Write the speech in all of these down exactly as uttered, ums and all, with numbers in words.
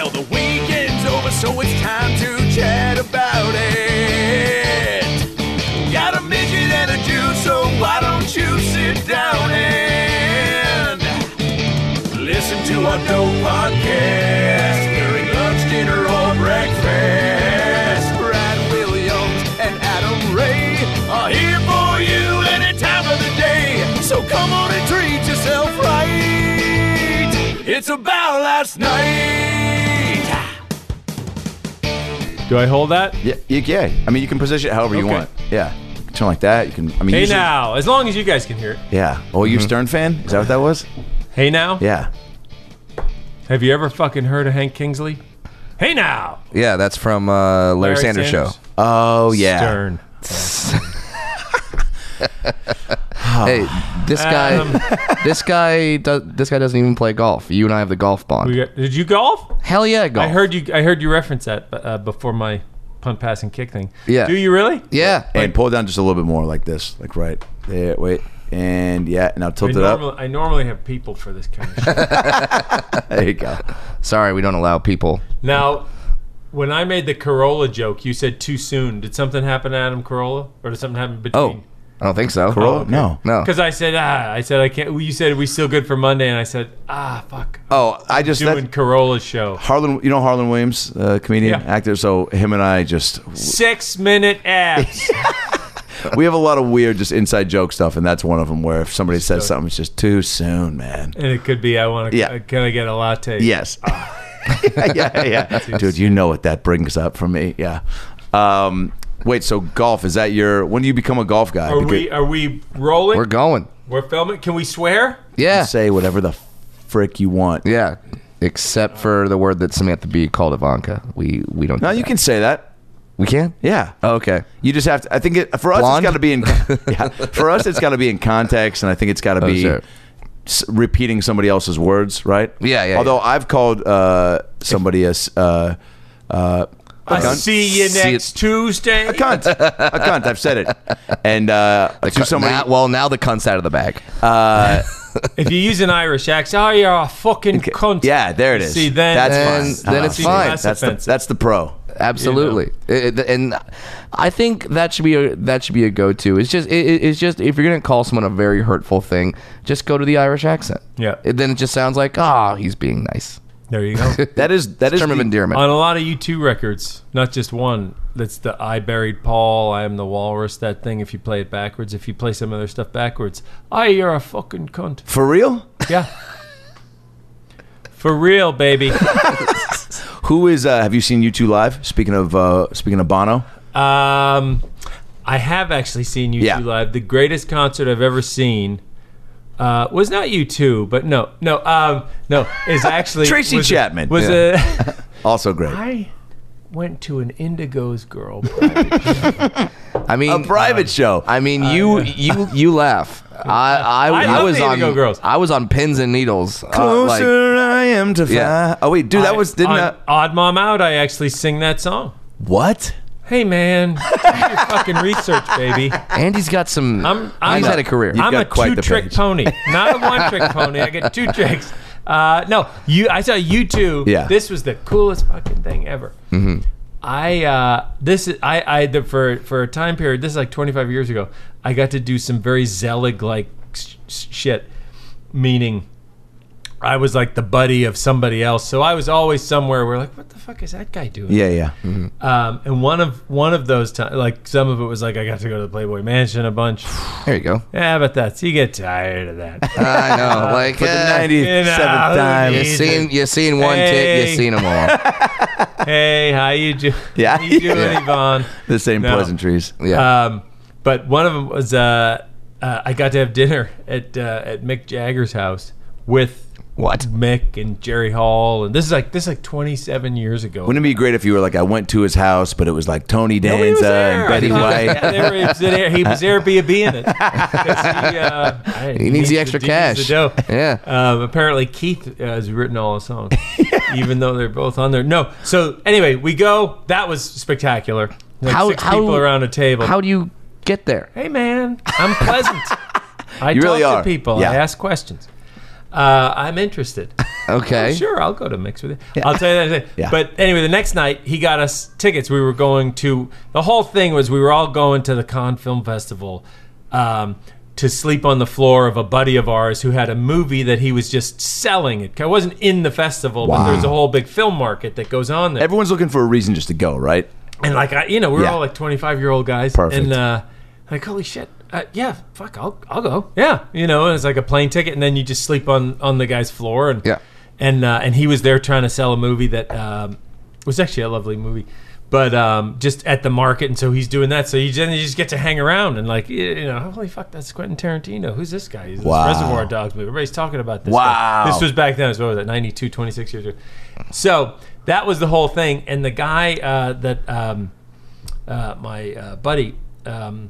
Well, the weekend's over, so it's time to chat about it. Got a midget and a Jew, so why don't you sit down and listen to our dope podcast during lunch, dinner, or breakfast. Brad Williams and Adam Ray are here for you any time of the day. So come on and treat yourself right. It's about last night. Do I hold that? Yeah, you can. I mean, you can position it however you Okay. want. Yeah, you can turn like that. You can. I mean, Hey usually- now, as long as you guys can hear it. Yeah. Oh, you a Stern fan? Is that what that was? Hey now? Yeah. Have you ever fucking heard of Hank Kingsley? Hey now! Yeah, that's from uh, Larry, Larry Sanders, Sanders. Show. Oh yeah. Stern. Hey, this guy, Um, this guy does. This guy doesn't even play golf. You and I have the golf bond. We got, did you golf? Hell yeah, golf. I heard you. I heard you reference that uh, before my punt, pass, and kick thing. Yeah. Do you really? Yeah. And pull it down just a little bit more, like this, like right there. Wait, and yeah, now I tilt it normally, up. I normally have people for this kind of shit. There you go. Sorry, we don't allow people. Now, when I made the Corolla joke, you said too soon. Did something happen to Adam Carolla, or did something happen between? Oh, I don't think so. Corolla? okay. No. No. Because I said, ah, I said I can't. You said, are we still good for Monday? And I said, ah, fuck. Oh, I just Doing that, Corolla's show. Harlan. You know Harlan Williams, uh, comedian, Yeah. actor. So him and I just Six minute abs. we have a lot of weird, just inside joke stuff, and that's one of them. Where if somebody says So- something, it's just too soon, man. And it could be, I want to, Yeah. can I get a latte? Yes. yeah, yeah. Dude, you know what that brings up for me. Yeah. Um, wait, so golf, is that your, when do you become a golf guy? Are Because we, are we rolling? We're going. We're filming? Can we swear? Yeah. say whatever the frick you want. Yeah. Except for the word that Samantha B called Ivanka. We we don't. No, do you that. can say that. We can. Yeah. Oh, okay. You just have to, I think it, for us, Blonde? it's got to be in, yeah, for us, it's got to be in context, and I think it's got to Oh, be sure. s- repeating somebody else's words, right? Yeah, yeah, Although yeah. I've called uh, somebody a, s- uh, uh, a I cunt. see you See next it- Tuesday. A cunt. A cunt. I've said it. And uh, to somebody, Now- well, now the cunt's out of the bag. uh, If you use an Irish accent, oh, you're a fucking cunt. yeah, there it is. See, then- that's Then- fine. then Uh, it's fine. That's That's the, offensive. that's the pro. Absolutely. It- it- and I think that should be a that should be a go-to. It's just it, it's just if you're gonna call someone a very hurtful thing, just go to the Irish accent. Yeah. It, then it just sounds like ah, he's being nice. There you go. That is that is Term of the- endearment. On a lot of U two records, not just one. That's the I Buried Paul, I Am the Walrus, that thing. If you play it backwards, if you play some of their stuff backwards, I, you're a fucking cunt. for real. Yeah. For real, baby. Who is? Uh, have you seen U two live? Speaking of uh, speaking of Bono, Um, I have actually seen U two Yeah. live. The greatest concert I've ever seen uh, was not U two, but no, no, um, no, is actually Tracy was Chapman. Was a also great. I went to an Indigo's Girl private. I mean, A private show. I mean, you you you laugh. I I, I I, love was the on Indigo Girls. I was on pins and needles. Uh, like, Closer I am to fly. Yeah. Oh wait, dude, that I- was didn't on uh, Odd Mom Out. I actually sing that song. what? Hey man, do your fucking research, baby. Andy's got some. I'm, I'm he's had a career. You've I'm got a quite the two-trick page. pony, not a one-trick pony. I get two tricks. Uh, no, you. I saw you two. Yeah. This was the coolest fucking thing ever. Mm-hmm. I uh, this is I I the, for for a time period. This is like twenty-five years ago. I got to do some very Zelig like sh- shit, meaning I was like the buddy of somebody else. So I was always somewhere where like, what the fuck is that guy doing? Yeah, yeah. Um, and one of one of those times, like some of it was like I got to go to the Playboy Mansion a bunch. There you go. Yeah, but that's you get tired of that. I know. Like For the eh, ninety-seventh you know, time. you seen you seen one tit, Hey. you seen them all. Hey, how you do? Yeah. how you doing, Yeah. Yvonne? The same No. pleasantries. Yeah. Um, but one of them was uh, uh, I got to have dinner at uh, at Mick Jagger's house with What? Mick and Jerry Hall, and this is like this is like twenty-seven years ago. Wouldn't it be great if you were like, I went to his house, but it was like Tony Nobody was Danza there. and Betty I think White. Yeah, they were, he, was there, he was Airbnb-ing it. 'Cause He, uh, I- He needs the extra he needs cash. the dough. Yeah. Um, apparently, Keith uh, has written all the songs, even though they're both on there. No. So anyway, we go. That was spectacular. Like How- six how- people around a table. How do you get there? Hey man, I'm pleasant. I You talk really to are. people. Yeah. I ask questions. Uh, I'm interested. Okay. Oh, sure, I'll go to Mix with you. I'll tell you that. Yeah. But anyway, the next night he got us tickets. We were going to. The whole thing was we were all going to the Cannes Film Festival um, to sleep on the floor of a buddy of ours who had a movie that he was just selling. It wasn't in the festival, but Wow. there's a whole big film market that goes on there. Everyone's looking for a reason just to go, right? And like I, you know, we were Yeah. all like twenty-five year old guys, Perfect. and uh, like holy shit, uh, yeah, fuck, I'll I'll go, yeah, you know, and it's like a plane ticket, and then you just sleep on on the guy's floor, and Yeah. and uh, and he was there trying to sell a movie that um, was actually a lovely movie, but um, just at the market, and so he's doing that, so you just, you just get to hang around and like you you know, holy fuck, that's Quentin Tarantino. Who's this guy? He's this Wow. Reservoir Dogs movie. Everybody's talking about this. Wow. guy. This was back then. It was, what was that? ninety-two, twenty-six years ago. So that was the whole thing, and the guy uh, that. Um, Uh, my uh, buddy um,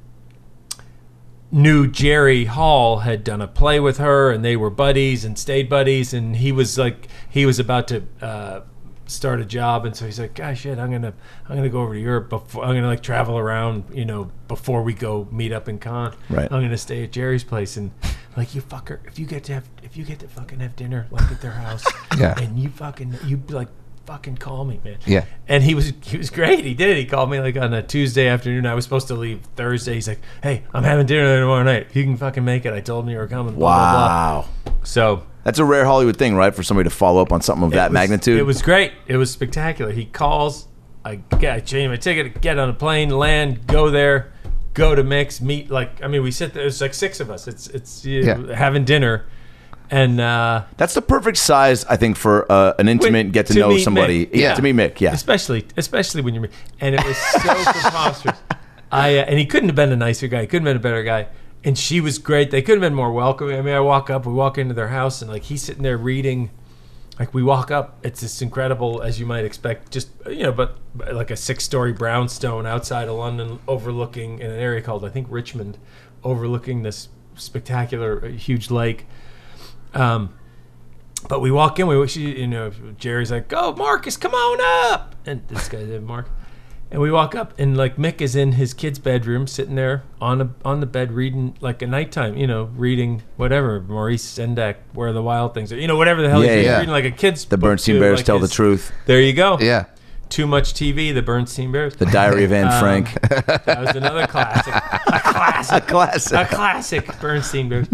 knew Jerry Hall had done a play with her, and they were buddies and stayed buddies. And he was like, he was about to uh, start a job, and so he's like, "Gosh, shit, I'm gonna, I'm gonna go over to Europe. Before, I'm gonna like travel around, you know, before we go meet up in Cannes. Right. I'm gonna stay at Jerry's place, and like, you fucker, if you get to have, if you get to fucking have dinner like at their house, Yeah. and you fucking, you like." Fucking call me, man. Yeah. And he was he was great. He did. He called me like on a Tuesday afternoon. I was supposed to leave Thursday. He's like, "Hey, I'm having dinner there tomorrow night. If you can fucking make it, I told him you were coming." Blah, blah, blah. Wow. So That's a rare Hollywood thing, right? For somebody to follow up on something of it that was- magnitude. It was great. It was spectacular. He calls. I get I change my ticket, get on a plane, land, go there, go to Mix, meet. Like I mean, we sit there. It's like six of us. It's it's you know, Yeah. having dinner, and. uh That's the perfect size, I think, for uh, an intimate When- get to, to know meet somebody. Mick. Yeah, Yeah. to meet Mick. Yeah. especially especially when you're and it was so preposterous. I uh, and he couldn't have been a nicer guy. He couldn't have been a better guy. And she was great. They couldn't have been more welcoming. I mean, I walk up, we walk into their house, and like he's sitting there reading. Like we walk up, it's just incredible as you might expect. Just you know, but, but like a six-story brownstone outside of London, overlooking in an area called I think Richmond, overlooking this spectacular uh, huge lake. Um, But we walk in, we she, you know, Jerry's like, "Go, Marcus, come on up," and this guy's named Mark. And we walk up, and like Mick is in his kid's bedroom, sitting there on a on the bed reading like a nighttime, you know, reading whatever Maurice Sendak, Where the Wild Things Are, you know, whatever the hell Yeah, he's reading, yeah. reading like a kid's. The book Bernstein to, Bears like tell his- the truth. There you go. Yeah. Too Much T V, the Bernstein Bears. The Diary of Anne Um, Frank. That was another classic. A classic. Classic. A classic Bernstein Bears.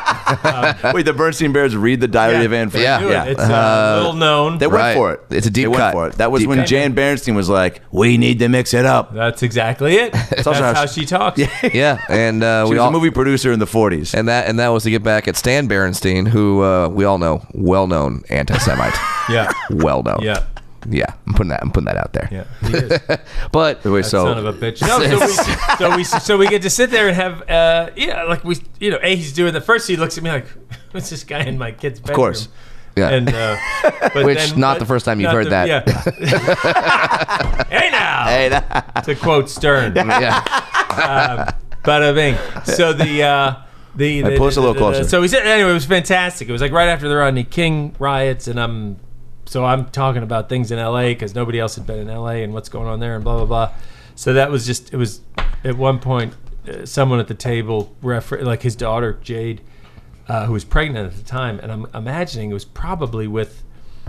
Wait, the Bernstein Bears read the Diary Yeah, of Anne Frank? Yeah. do it. yeah. It's uh, little known. They went Right. for it. It's a deep they cut. went for it. That was Deep when cut. Jan Bernstein was like, "We need to mix it up." That's exactly it. That's also how how she talks. Yeah. And uh, She we was all a movie producer in the forties. and that and that was to get back at Stan Berenstein, who uh, we all know, well known anti-Semite. Yeah. Well known. Yeah. Yeah. I'm putting that. I'm putting that out there. Yeah. He is. But Wait, That so son of a bitch. No, so we, so we so we get to sit there and have uh yeah, like we you know, A he's doing the first he looks at me like, what's this guy in my kid's bedroom? of course. yeah. And uh but Which, then- not but- the first time you've not heard the- that. Yeah. Hey now. Hey, that- To quote Stern. yeah. Bada bing. So the uh the, the pull us a little the- the- closer. So we said anyway, it was fantastic. It was like right after the Rodney King riots, and I'm so I'm talking about things in L A because nobody else had been in L A and what's going on there and blah blah blah. So that was just it was at one point uh, someone at the table refer like his daughter Jade, uh, who was pregnant at the time, and I'm imagining it was probably with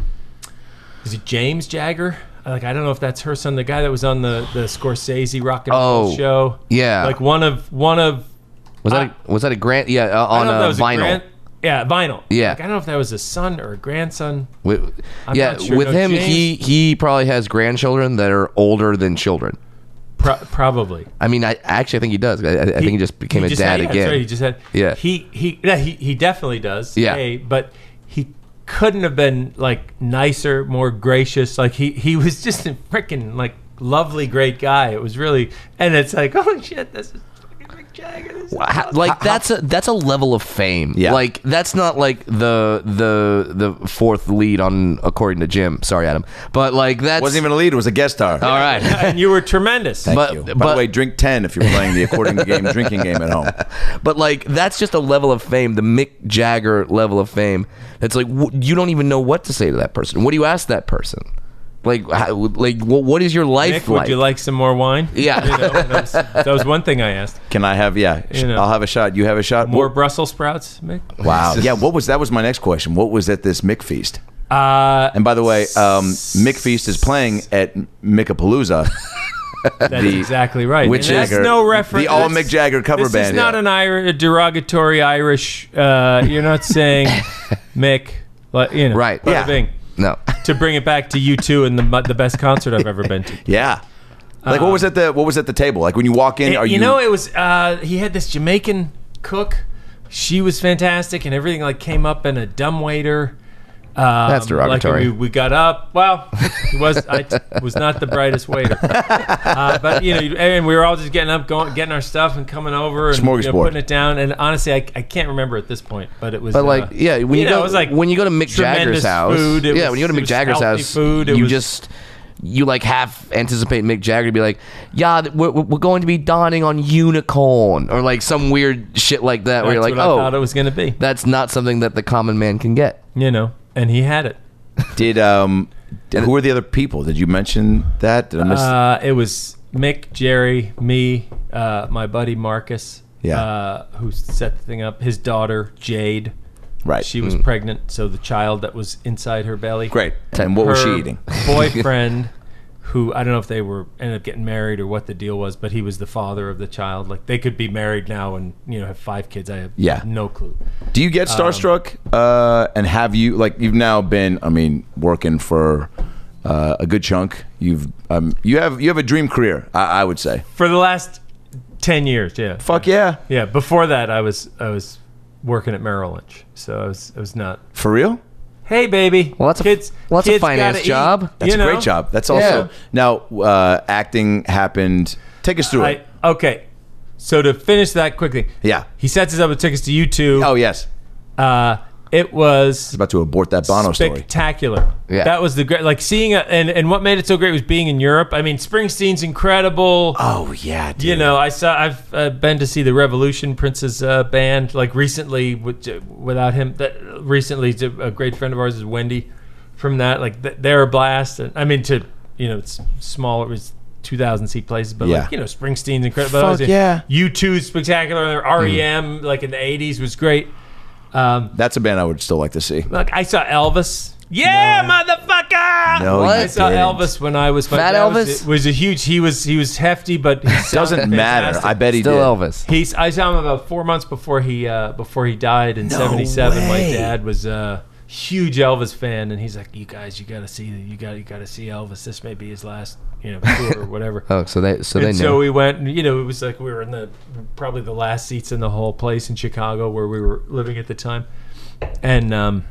is it James Jagger? Like I don't know if that's her son, the guy that was on the the Scorsese rock and roll Oh, show. yeah. like one of one of Was that a, was that a grant? Yeah. Uh, I on don't know if uh, that was a vinyl. grand- yeah, vinyl. Yeah. Like, I don't know if that was a son or a grandson. With, I'm yeah. not sure. With No, him, James- he he probably has grandchildren that are older than children. Pro- probably. I mean, I actually I think he does. I, I think he just became he a just dad had, yeah, again. That's right. He just had. Yeah. He he yeah, he he definitely does. Yeah. A, but he couldn't have been like nicer, more gracious. Like he he was just a freaking like lovely, great guy. It was really, and it's like, oh shit, this is fucking Mick Jagger. This is Wow, how- awesome. like that's a that's a level of fame. Yeah. Like that's not like the the the fourth lead on According to Jim. Sorry, Adam. But like that's Wasn't even a lead. It was a guest star. all right. and you were tremendous. Thank but- you. By but- the way, drink ten if you're playing the According to Game drinking game at home. But like that's just a level of fame, the Mick Jagger level of fame. That's like w- you don't even know what to say to that person. What do you ask that person? Like, how, like, what, what is your life Nick, like? would you like some more wine? Yeah. You know, that, was, that was one thing I asked. Can I have? Yeah, You know. I'll have a shot. You have a shot. More What- Brussels sprouts, Mick? Wow. Yeah. What was that? Was my next question. What was at this Mick Feast? Uh, And by the way, um, Mick Feast is playing at Mickapalooza. that's the- exactly right. Which And that's is no reference. the all that's- Mick Jagger cover this band. is not yeah. an Irish, a derogatory Irish. Uh, you're not saying Mick, like, you know, Right. bada Yeah. bing. No. To bring it back to you two and the the best concert I've ever been to. Yeah. Like what was at the what was at the table? Like when you walk in, It- are you? you know, it was uh, he had this Jamaican cook. She was fantastic, and everything like came up in a dumbwaiter. Um, That's derogatory. Like we, we got up. Well, he was I t- was not the brightest waiter, uh, but you know, and we were all just getting up, going, getting our stuff, and coming over and you know, Smorgasbord. putting it down. And honestly, I, I can't remember at this point, but it was. But like, uh, yeah, when you, know, go, it was like when you go to Mick Jagger's tremendous house, food. It yeah, was- when you go to it Mick was Jagger's healthy house, food. It you was, just you like half anticipate Mick Jagger to be like, yeah, th- we're, we're going to be dining on unicorn or like some weird shit like that, where that's you're like, what I thought it oh, was going to be. that's not something that the common man can get. You know, and he had it. Did um, who were the other people? Did you mention that? Did I miss? Uh, it was Mick, Jerry, me, uh, my buddy Marcus, Yeah. uh, who set the thing up. His daughter Jade, right. she was pregnant, so the child that was inside her belly. Great. And what was she Her eating? Boyfriend, who I don't know if they were ended up getting married or what the deal was, but he was the father of the child. Like they could be married now and you know have five kids. I have Yeah. no clue. Do you get starstruck? uh, and have you like you've now been? I mean, working for uh, a good chunk. You've um, you have you have a dream career. I, I would say. For the last ten years, yeah. Fuck yeah. Yeah. Before that, I was I was working at Merrill Lynch, so I was I was not. For real? Hey, baby. Well, that's a- kids. well, that's a kids finance gotta job. eat, That's you a know? great job. That's also Yeah. now uh, acting happened. Take us through I, it. okay. So to finish that quickly, Yeah. he sets us up with tickets to U two. Oh yes. Uh, it was About to abort that Bono story. spectacular. Yeah. That was the great. Like seeing a, and and what made it so great was being in Europe. I mean, Springsteen's incredible. Oh yeah. Dude. You know, I saw. I've uh, been to see the Revolution Prince's uh, band. Like recently, with, without him, that recently a great friend of ours is Wendy. From that, like th- they're a blast. And, I mean, to you know, it's small. It was two thousand seat places, but Yeah. like you know, Springsteen's incredible. Fuck yeah. U two's spectacular. R E M Mm. like in the eighties was great. Um, That's a band I would still like to see. Look, I saw Elvis. Yeah, motherfucker. No, What? you I saw didn't. Elvis when I was my Fat dad was- Elvis? was, a huge. He was he was hefty, but he Doesn't sounded matter. fantastic. I bet he Still did. Elvis. He's. I saw him about four months before he uh, before he died in No seventy-seven. My way. dad was a huge Elvis fan, and he's like, "You guys, you got to see, you got, you got to see Elvis. This may be his last, you know, tour or whatever." Oh, so they so they and knew. so we went, and, you know, it was like we were in the probably the last seats in the whole place in Chicago where we were living at the time, and um,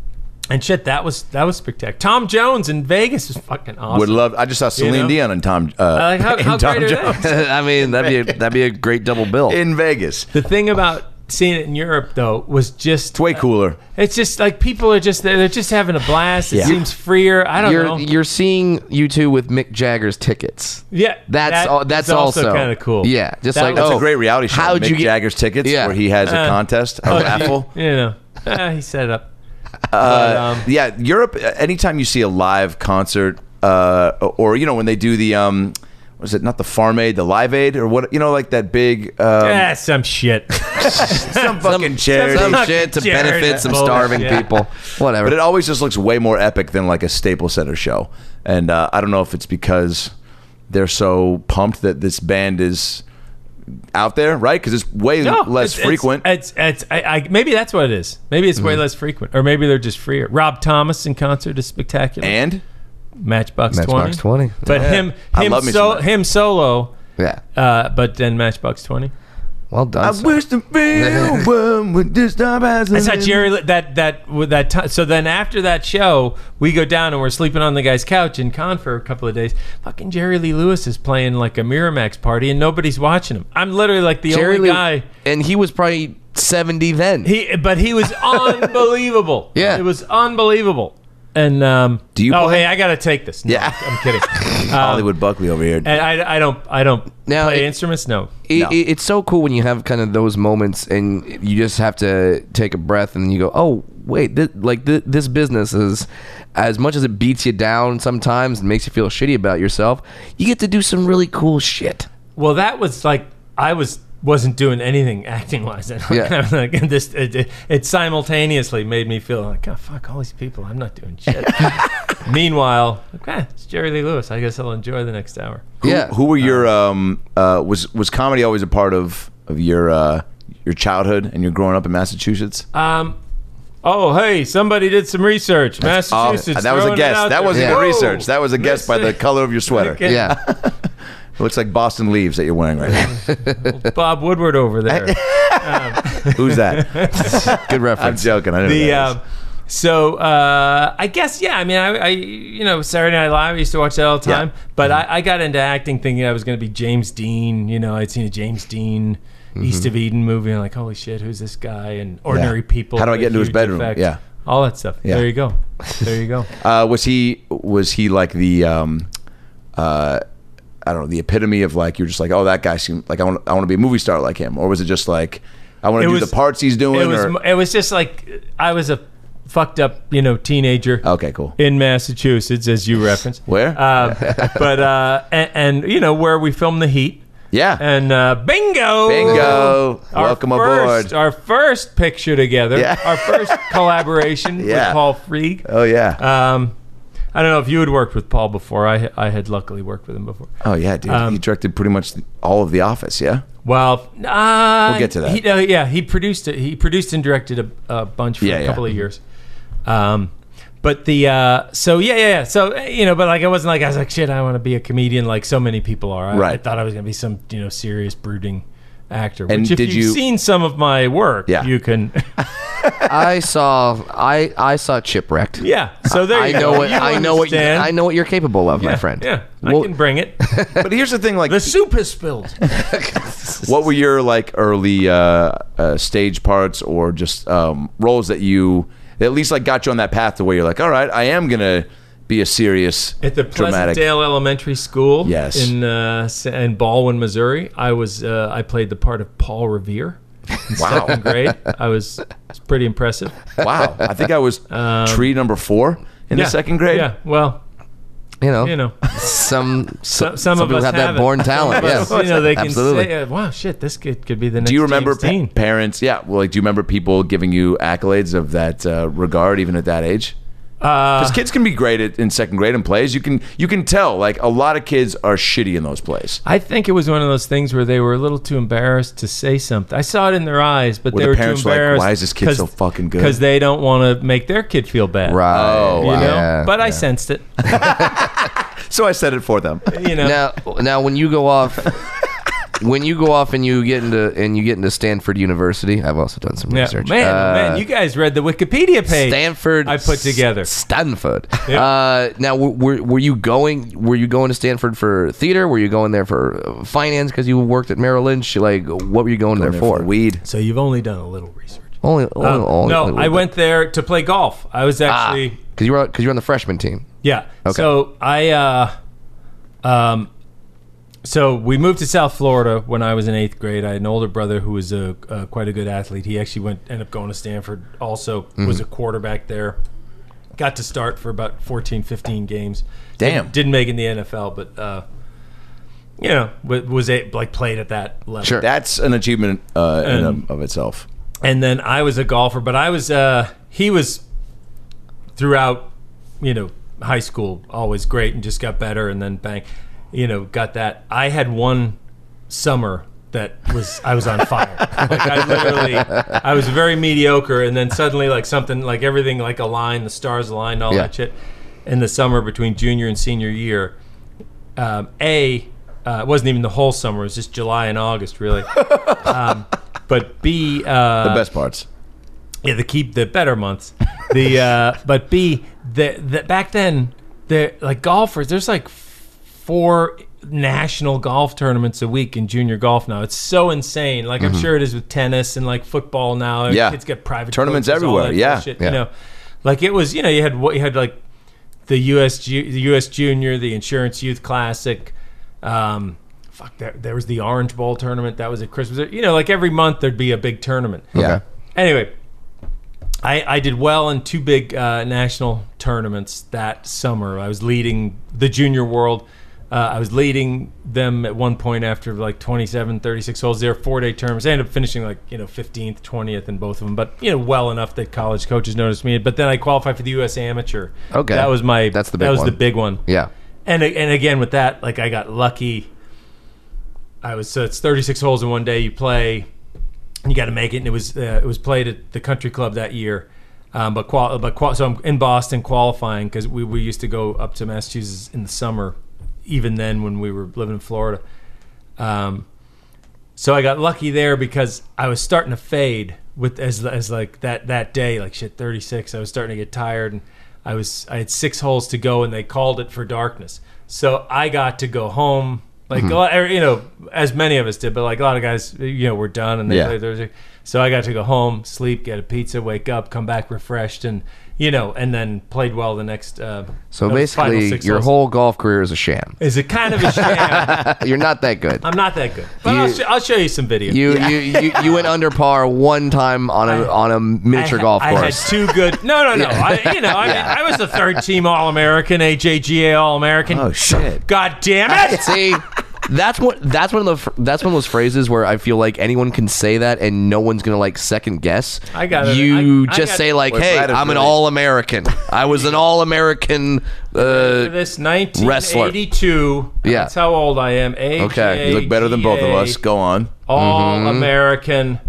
and shit, that was that was spectacular. Tom Jones in Vegas was fucking awesome. Would love. I just saw Celine know? Dion and Tom. Uh, I like how, and how Tom great are Jones they? I mean, that'd be a, that'd be a great double bill. in Vegas. The thing about seeing it in Europe though was just It's way cooler. It's just like people are just they're just having a blast. It Yeah. seems freer. I don't You're know. you're seeing you two with Mick Jagger's tickets. Yeah, That's that al- that's is also, also kind of cool. Yeah, just That like was- That's oh, a great reality show. how'd Mick you get- Jagger's tickets, Yeah. where he has a Uh, contest, a Oh, raffle. You know, eh, he set it up. Uh, But, um, yeah, Europe. uh, Anytime you see a live concert, uh, or you know when they do the um, was it not the Farm Aid, the Live Aid, or what? You know, like that big um, yeah, some shit. some fucking charity. some Fucking shit to charity benefit some bullshit. starving Yeah. people. Whatever. But it always just looks way more epic than like a Staples Center show. And uh, I don't know if it's because they're so pumped that this band is out there, right? Because it's way No, less it's, frequent. It's, it's, it's I, I, maybe that's what it is. Maybe it's way Mm-hmm. less frequent, or maybe they're just freer. Rob Thomas in concert is spectacular. and Matchbox, Matchbox twenty. twenty. But Yeah. him, I him, love me so, some- him solo. Yeah. Uh, but then Matchbox twenty. Well done. I sir. wish the real world would just stop as I saw Jerry li- that that with that time. So then after that show, we go down and we're sleeping on the guy's couch in Con for a couple of days. Fucking Jerry Lee Lewis is playing like a Miramax party and nobody's watching him. I'm literally like the Jerry only Lee- guy. and he was probably seventy then. He but he was unbelievable. Yeah. it was unbelievable. And um, Do you Oh, play? hey, I gotta take this. No, Yeah. I'm kidding. Um, Hollywood Buckley over here. And I, I don't I don't Now, play it- instruments. No. It, No. it- it's so cool when you have kind of those moments and you just have to take a breath and you go, oh wait, th- like th- this business is as much as it beats you down sometimes and makes you feel shitty about yourself, you get to do some really cool shit. Well, that was like I was wasn't doing anything acting wise. Yeah. like, this it, it, it simultaneously made me feel like, oh fuck, all these people, I'm not doing shit. Meanwhile, okay, it's Jerry Lee Lewis. I guess I'll enjoy the next hour. Who, Yeah. Who were your um uh was was comedy always a part of of your uh your childhood and your growing up in Massachusetts? Um. Oh, hey, somebody did some research. Massachusetts. Oh, that was a throwing it guess. out That there. wasn't Yeah. even Whoa. research. That was a guess by the Listen. color of your sweater. Okay. Yeah. It looks like Boston leaves that you're wearing right now. Bob Woodward over there. Who's that? Good I'm reference. joking. I know who the that is. um, so uh, I guess yeah. I mean, I, I you know Saturday Night Live. I used to watch that all the time. Yeah. But I, I got into acting thinking I was going to be James Dean. You know, I'd seen a James Dean East of Eden movie. And I'm like, holy shit, who's this guy? And Ordinary Yeah. People. How do I with get into his huge bedroom? effect. Yeah. All that stuff. Yeah. There you go. There you go. Uh, was he was he like the um, uh, I don't know, the epitome of like you're just like, oh, that guy seemed like I want I want to be a movie star like him, or was it just like I want It to do was- the parts he's doing? It was. or? It was just like I was a fucked up, you know, teenager. Okay, cool. In Massachusetts, as you referenced. Where? Uh, but uh, and, and you know where we filmed The Heat. Yeah. And uh, bingo, Bingo. Our Welcome first, aboard. Our first picture together. Yeah. Our first collaboration Yeah. with Paul Freeg. Oh yeah. Um, I don't know if you had worked with Paul before. I I had luckily worked with him before. oh yeah, dude. um, he directed pretty much all of The Office. Yeah. Well, uh, We'll get to that. He, uh, yeah, he produced it. He produced and directed a, a bunch for Yeah, a yeah. couple of years. Um, but the uh, so yeah, yeah, yeah. So uh, you know, but like I wasn't like I was like shit. I want to be a comedian like so many people are. I, I Right. thought I was gonna be some you know serious brooding actor. And Which if did you've you- seen some of my work, Yeah. you can. I saw I I saw Chipwrecked. Yeah. So there I you know go. what You I know what you, understand. I know what you're capable of, yeah, my friend. Yeah, Well- I can bring it. But here's the thing, like, The soup has spilled. what were your like early uh, uh, stage parts or just um, roles that you that at least like got you on that path to where you're like, all right, I am gonna be a serious At the dramatic. Pleasantdale Elementary School, Yes. in uh, Sa- in Baldwin, Missouri, I was uh, I played the part of Paul Revere in Wow. second grade. I was it's pretty impressive. Wow, I think I was Um, tree number four in yeah, the second grade. Yeah, well, You know, you know, some some, some, some, of people us have, have that born it. talent. Some of Yes, us, you know, they can absolutely. say, uh, "Wow, shit, this kid could be the next." Do you remember James pa- Dean." parents? Yeah, well, like, do you remember people giving you accolades of that uh, regard, even at that age? Uh, Because kids can be great at, in second grade in plays. You can you can tell like a lot of kids are shitty in those plays. I think it was one of those things where they were a little too embarrassed to say something. I saw it in their eyes, but Were they the were parents too like, embarrassed. "Why is this kid so fucking good?" Because they don't want to make their kid feel bad. Right. Oh, You wow. know, Yeah, but I yeah. sensed it. So I said it for them. You know, Now, now when you go off, when you go off and you get into and you get into Stanford University, I've also done some yeah, research. man, Uh, man, you guys read the Wikipedia page. Stanford, I put together. Stanford. Yeah. Uh, now, w- were were you going? Were you going to Stanford for theater? Were you going there for uh, finance because you worked at Merrill Lynch? Like, what were you going, there, There for? for weed. So you've only done a little research. Only, only, Um, only, no, only I went there to play golf. I was actually because you were because you were on the freshman team. yeah. Okay. So I uh, um, so we moved to South Florida when I was in eighth grade. I had an older brother who was a uh, quite a good athlete. He actually went ended up going to Stanford. Also was a quarterback there. Got to start for about fourteen, fifteen games. Damn. Didn't, didn't make it in the N F L, but uh, you know, wa- was a, like played at that level. Sure. That's an achievement uh, in And- of, of itself. And then I was a golfer, but I was uh, he was throughout, you know, high school always great and just got better, and then bang, you know, got that. I had one summer that was I was on fire. Like I literally, I was very mediocre, and then suddenly like something like everything like aligned, the stars aligned, all Yeah. that shit. In the summer between junior and senior year, um, a uh, it wasn't even the whole summer; it was just July and August, really. Um, but B, uh, The best parts. yeah, the keep the better months. The uh, but B, the, the back then, the like golfers. There's like four national golf tournaments a week in junior golf now. It's so insane. Like I'm sure it is with tennis and like football now. Yeah. Kids get private Tournaments coaches, all everywhere, that yeah. bullshit, Yeah. You know, like it was. You know, you had what you had like the U S Ju- the U S Junior, the Insurance Youth Classic. Um, fuck, there, there was the Orange Bowl tournament. That was at Christmas. You know, like every month there'd be a big tournament. Yeah. Okay. Anyway, I, I did well in two big uh, national tournaments that summer. I was leading the junior world. Uh, I was leading them at one point after like twenty-seven, thirty-six holes. They were four-day tournaments. I ended up finishing like, you know, fifteenth, twentieth in both of them. But, you know, well enough that college coaches noticed me. But then I qualified for the U S Amateur. Okay. That was my, That's the big that was one. the big one. Yeah. And and again, with that, like I got lucky. I was, so it's thirty-six holes in one day you play. You got to make it. And it was, uh, it was played at the country club that year. Um, but qual- but qual- so I'm in Boston qualifying because we, we used to go up to Massachusetts in the summer, even then when we were living in Florida. Um, so I got lucky there because I was starting to fade with as as like that that day, like shit, thirty-six. I was starting to get tired, and I was I had six holes to go, and they called it for darkness. So I got to go home, like Mm-hmm. a lot, you know, as many of us did, but like a lot of guys, you know, were done and they Yeah. played Thursday. So I got to go home, sleep, get a pizza, wake up, come back refreshed, and you know, and then played well the next. Uh, So those final basically, six your holes. whole golf career is a sham. Is it kind of a sham? You're not that good. I'm not that good, but You- I'll, sh- I'll show you some video. You, you you you went under par one time on a I- on a miniature I, golf I course. had two good. No, no, no. I, you know, I, mean, I was the third team All American, A J G A All American. Oh shit! God damn it! See, that's what that's one of the fr- that's one of those phrases where I feel like anyone can say that and no one's gonna like second guess. I got it. You I- I just got- say like, Well, "Hey, Brad is I'm an really- All American. I was an All American." Uh, This nineteen eighty-two. Yeah. That's how old I am. A J G A, Okay. You look better than both of us. Go on. All American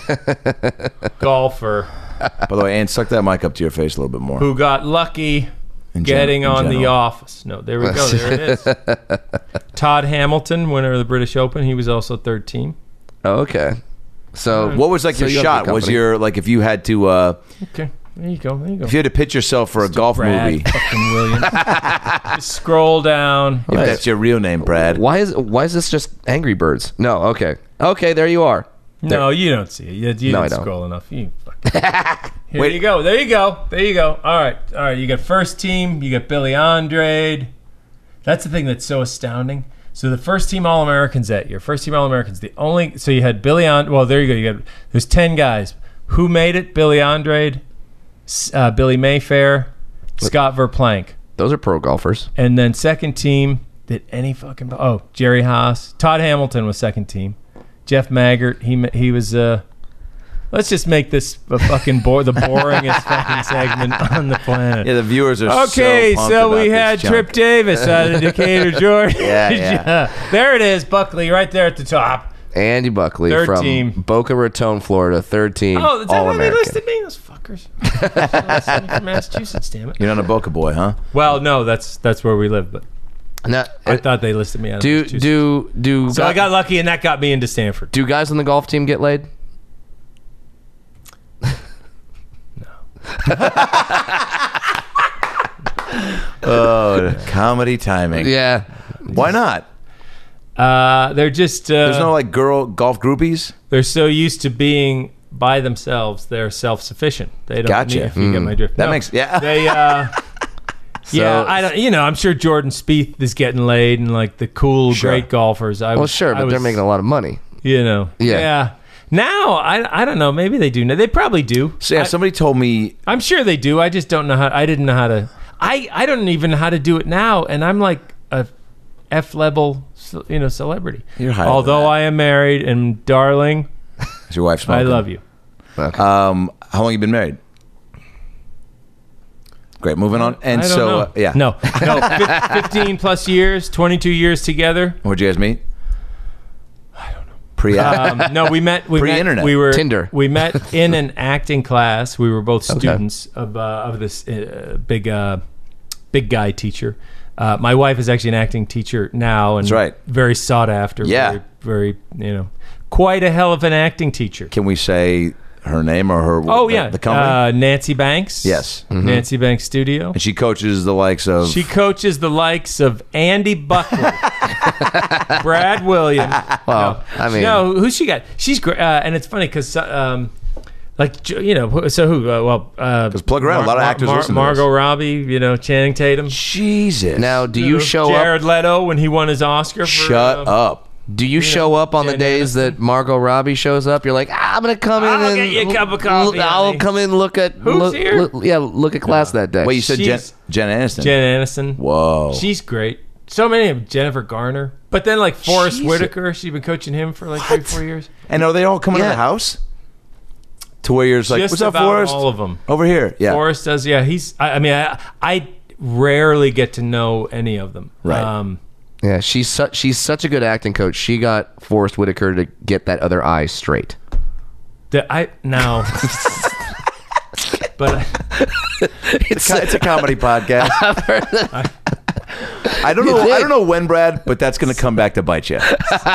golfer By the way, Ann, suck that mic up to your face a little bit more. who got lucky In gen- getting in on The general. Office. No, there we go. There it is. Todd Hamilton, winner of the British Open. He was also third team. oh, okay. So What was like so your you have shot? good Was company. your like if you had to uh Okay, there you go. There you go. if you had to pitch yourself for a golf Brad movie? fucking Williams. Just scroll down. If that's your real name, Brad. Why is why is this just Angry Birds? No, okay, okay, there you are. No, you don't see it. You, you No, I didn't don't. scroll enough. You fucking- Here Wait. you go. There you go. There you go. All right. All right. You got first team. You got Billy Andrade. That's the thing that's so astounding. So the first team All Americans that year, first team All Americans, the only. So you had Billy And. Well, there you go. You got there's ten guys who made it. Billy Andrade, S- uh, Billy Mayfair, Scott Verplank, Those are pro golfers. and then second team. Did any fucking oh Jerry Haas, Todd Hamilton was second team. Jeff Maggart, he ma- he was. Uh, let's just make this a fucking bore the boringest fucking segment on the planet. Yeah, the viewers are Okay, so pumped so, about we this had junk. Trip Davis out of Decatur, Georgia. Yeah, yeah. There it is, Buckley, right there at the top. Andy Buckley Third from team. Boca Raton, Florida, third team, Oh, is that All why they American. listed me? Those fuckers. Sent me from Massachusetts, damn it. You're not a Boca boy, huh? Well, no, that's that's where we live, but Now, I thought they listed me out of do Massachusetts. do do So I got lucky, and that got me into Stanford. do guys on the golf team get laid? Oh, comedy timing. Yeah. Why not? Uh, they're just uh, There's no like girl golf groupies. they're so used to being by themselves, they're self-sufficient. They don't Gotcha. need, if you get my drift. That No, makes- yeah. They uh yeah, So- I don't. You know, I'm sure Jordan Spieth is getting laid, and like the cool, Sure. great golfers. I Well, was, sure, I but they're was- making a lot of money. You know, Yeah. Now I I don't know. Maybe they do. They probably do. So yeah, I, somebody told me I'm sure they do. I just don't know how. I didn't know how to. I I don't even know how to do it now, and I'm like a F level, you know, celebrity. You're higher Although than that. I am married, and darling, is your wife I smoking? love you. Okay. Um, how long you been married? Great. Moving on. And I don't so know. uh, yeah. no, no, fif- fifteen plus years, twenty-two years together. Where'd you guys meet? I don't know. Pre. Um, no, we met. We Pre-internet. Met, we were Tinder. We met in an acting class. We were both students of uh, of this uh, big uh, big guy teacher. Uh, my wife is actually an acting teacher now, and That's right. very sought after. Yeah. very, very you know, quite a hell of an acting teacher. Can we say her name or her? Oh the, yeah, the company. uh, Nancy Banks. Yes. Mhm. Nancy Banks Studio. And she coaches the likes of. She coaches the likes of Andy Buckley, Brad Williams. Well, no, I mean- no, who she got? She's great, uh, and it's funny because, um, like, you know, who- so who? Uh, well, uh, Just plug her out. A lot of actors listen to this. Margot Robbie, you know, Channing Tatum. Jesus. Now, do know, you show Jared up? Leto when he won his Oscar? For, Shut uh, up. Do you, you show know, up on Jen the days Aniston. that Margot Robbie shows up? You're like, ah, I'm gonna come in I'll and get you a cup of coffee. I'll honey. come in, look at who's look, here. Look, yeah, look at class no. that day. Wait, you said Jen, Jen Aniston? Jen Aniston. Whoa, she's great. So many of them. Jennifer Garner, but then like Forrest Jeez. Whitaker. She's been coaching him for like what? three, four years. And are they all coming yeah. to the house? To where you're just like, just what's up, about Forrest? All of them over here. Yeah, Forrest does. Yeah, he's. I, I mean, I, I rarely get to know any of them. Right. Um, Yeah, she's su- she's such a good acting coach. She got Forrest Whitaker to get that other eye straight. The, I now, but it's a, it's a comedy podcast. I, I don't know. I don't know when, Brad, but that's going to come back to bite you.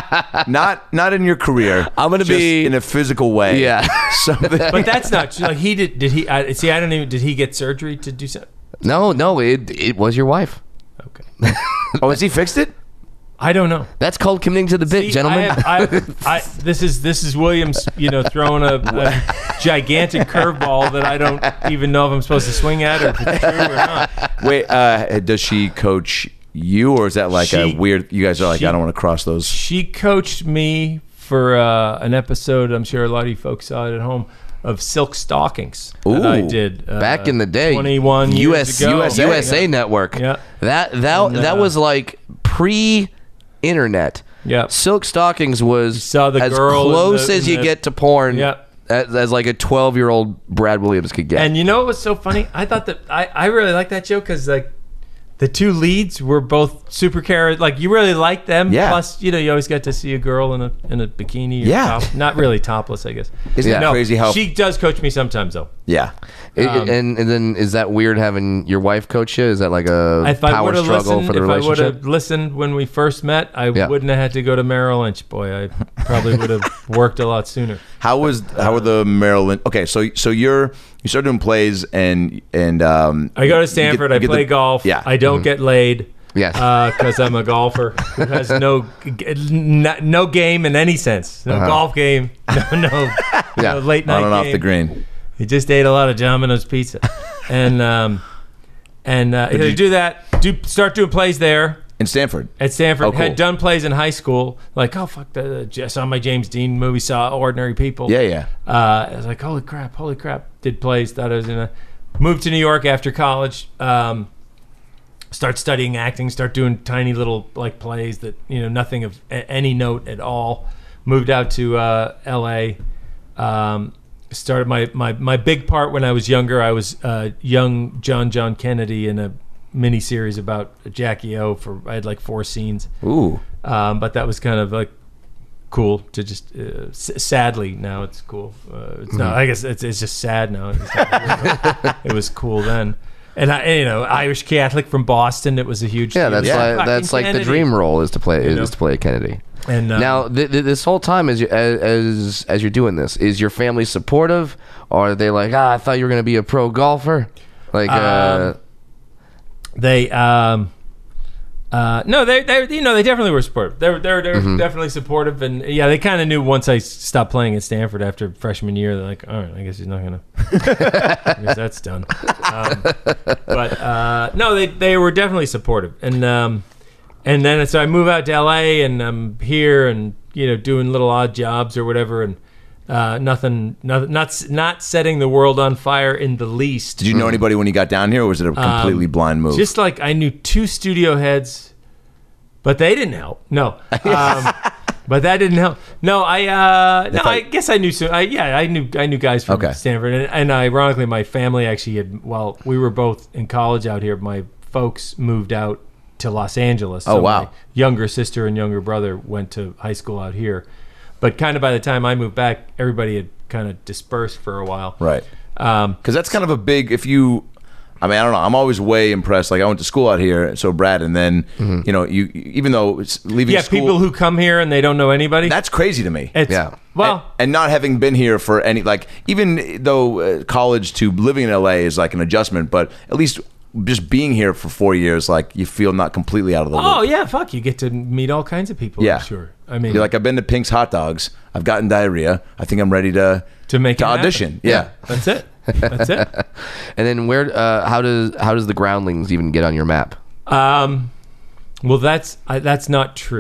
Not not in your career. I'm going to be in a physical way. Yeah. Something. But that's not true. Like he did. Did he? I, see, I don't even. Did he get surgery to do something? No, no. It it was your wife. Okay. Oh, has he fixed it? I don't know. That's called committing to the bit, See, gentlemen. I have, I, I, this is this is Williams, you know, throwing a, a gigantic curveball that I don't even know if I'm supposed to swing at or if it's true or not. Wait, uh, does she coach you, or is that like she, a weird? You guys are like, she, I don't want to cross those. She coached me for uh, an episode. I'm sure a lot of you folks saw it at home. Of Silk Stockings that Ooh, I did uh, back in the day, twenty-one U years S, ago. U S A, U S A yeah. Network. Yeah, that that and, uh, that was like pre-internet. Yeah, Silk Stockings was saw the as girl close the, as you the, get to porn. Yeah. As, as like a twelve-year-old Brad Williams could get. And you know what was so funny? I thought that I, I really liked that joke because like the two leads were both super char- like you really liked them. Yeah. Plus, you know, you always get to see a girl in a in a bikini. Or Yeah. top, not really topless, I guess. Isn't Yeah. that No, crazy how? she does coach me sometimes though. Yeah. It- um, and and then is that weird having your wife coach you? Is that like a If I power would have struggle listened, for the if I would relationship? have listened when we first met, I Yeah. wouldn't have had to go to Merrill Lynch. Boy, I probably would have worked a lot sooner. How was how were the Maryland? Okay, so so you're you start doing plays and and um. I go to you Stanford. get- you I get play the- golf. Yeah. I don't get laid. Yes. Because I'm a golfer who has no no, no game in any sense. No Uh-huh. golf game. No no, Yeah. no late night on and off game. the green. He just ate a lot of Domino's pizza, and um, and uh, But you you- do that. Do start doing plays there In Stanford. at Stanford. Oh, cool. Had done plays in high school. Like oh fuck, the, I saw my James Dean movie. Saw Ordinary People. Yeah, yeah. Uh, I was like, holy crap, holy crap. Did plays. Thought I was gonna move to New York after college. Um, start studying acting. Start doing tiny little like plays that you know nothing of a- any note at all. Moved out to uh, L A. Um, started my, my my big part when I was younger. I was uh, young John John Kennedy in a mini series about Jackie O. For I had like four scenes. Ooh. Um, but that was kind of like cool to just uh, s- sadly now it's cool. Uh, it's not. I guess it's it's just sad now. It's not, it was cool then. And I, you know, Irish Catholic from Boston. It was a huge. Yeah, deal. that's Yeah. like Fucking that's like the Kennedy. dream role is to play You know? is to play a Kennedy. And uh, Now, th- th- this whole time as, you, as as as you're doing this, is your family supportive, or are they like, ah, I thought you were going to be a pro golfer? Like, uh, Um, they, um, uh, no, they, they, you know, they definitely were supportive. They were, they were, they were Mm-hmm. definitely supportive, and yeah, they kind of knew once I stopped playing at Stanford after freshman year. They're like, all right, I guess he's not gonna. I guess that's done. Um, but uh, no, they they were definitely supportive, and um, and then so I move out to L A, and I'm here, and you know, doing little odd jobs or whatever, and. Uh, nothing, nothing, not not setting the world on fire in the least. Did you know anybody when you got down here, or was it a completely Um, blind move? Just like I knew two studio heads, but they didn't help. No, um, but that didn't help. No, I uh, no, thought- I guess I knew some. I, yeah, I knew I knew guys from Okay. Stanford, and, and ironically, my family actually had. Well, we were both in college out here. My folks moved out to Los Angeles. Oh, wow. My younger sister and younger brother went to high school out here, but kind of by the time I moved back, everybody had kind of dispersed for a while. right. Um, Because that's kind of a big. If you, I mean, I don't know. I'm always way impressed. Like I went to school out here, so Brad, and then you know, you even though it's leaving yeah, school, people who come here and they don't know anybody. that's crazy to me. It's, Yeah. Well. and, and not having been here for any, like, even though uh, college to living in L A is like an adjustment, but at least just being here for four years, like you feel not completely out of the Oh loop. yeah, fuck! You get to meet all kinds of people. Yeah. I'm sure. I mean, You're like, I've been to Pink's Hot Dogs. I've gotten diarrhea. I think I'm ready to to make to it happen. audition. Yeah. That's it. That's it. and then where? Uh, how does how does the Groundlings even get on your map? Um, well, that's I, that's not true.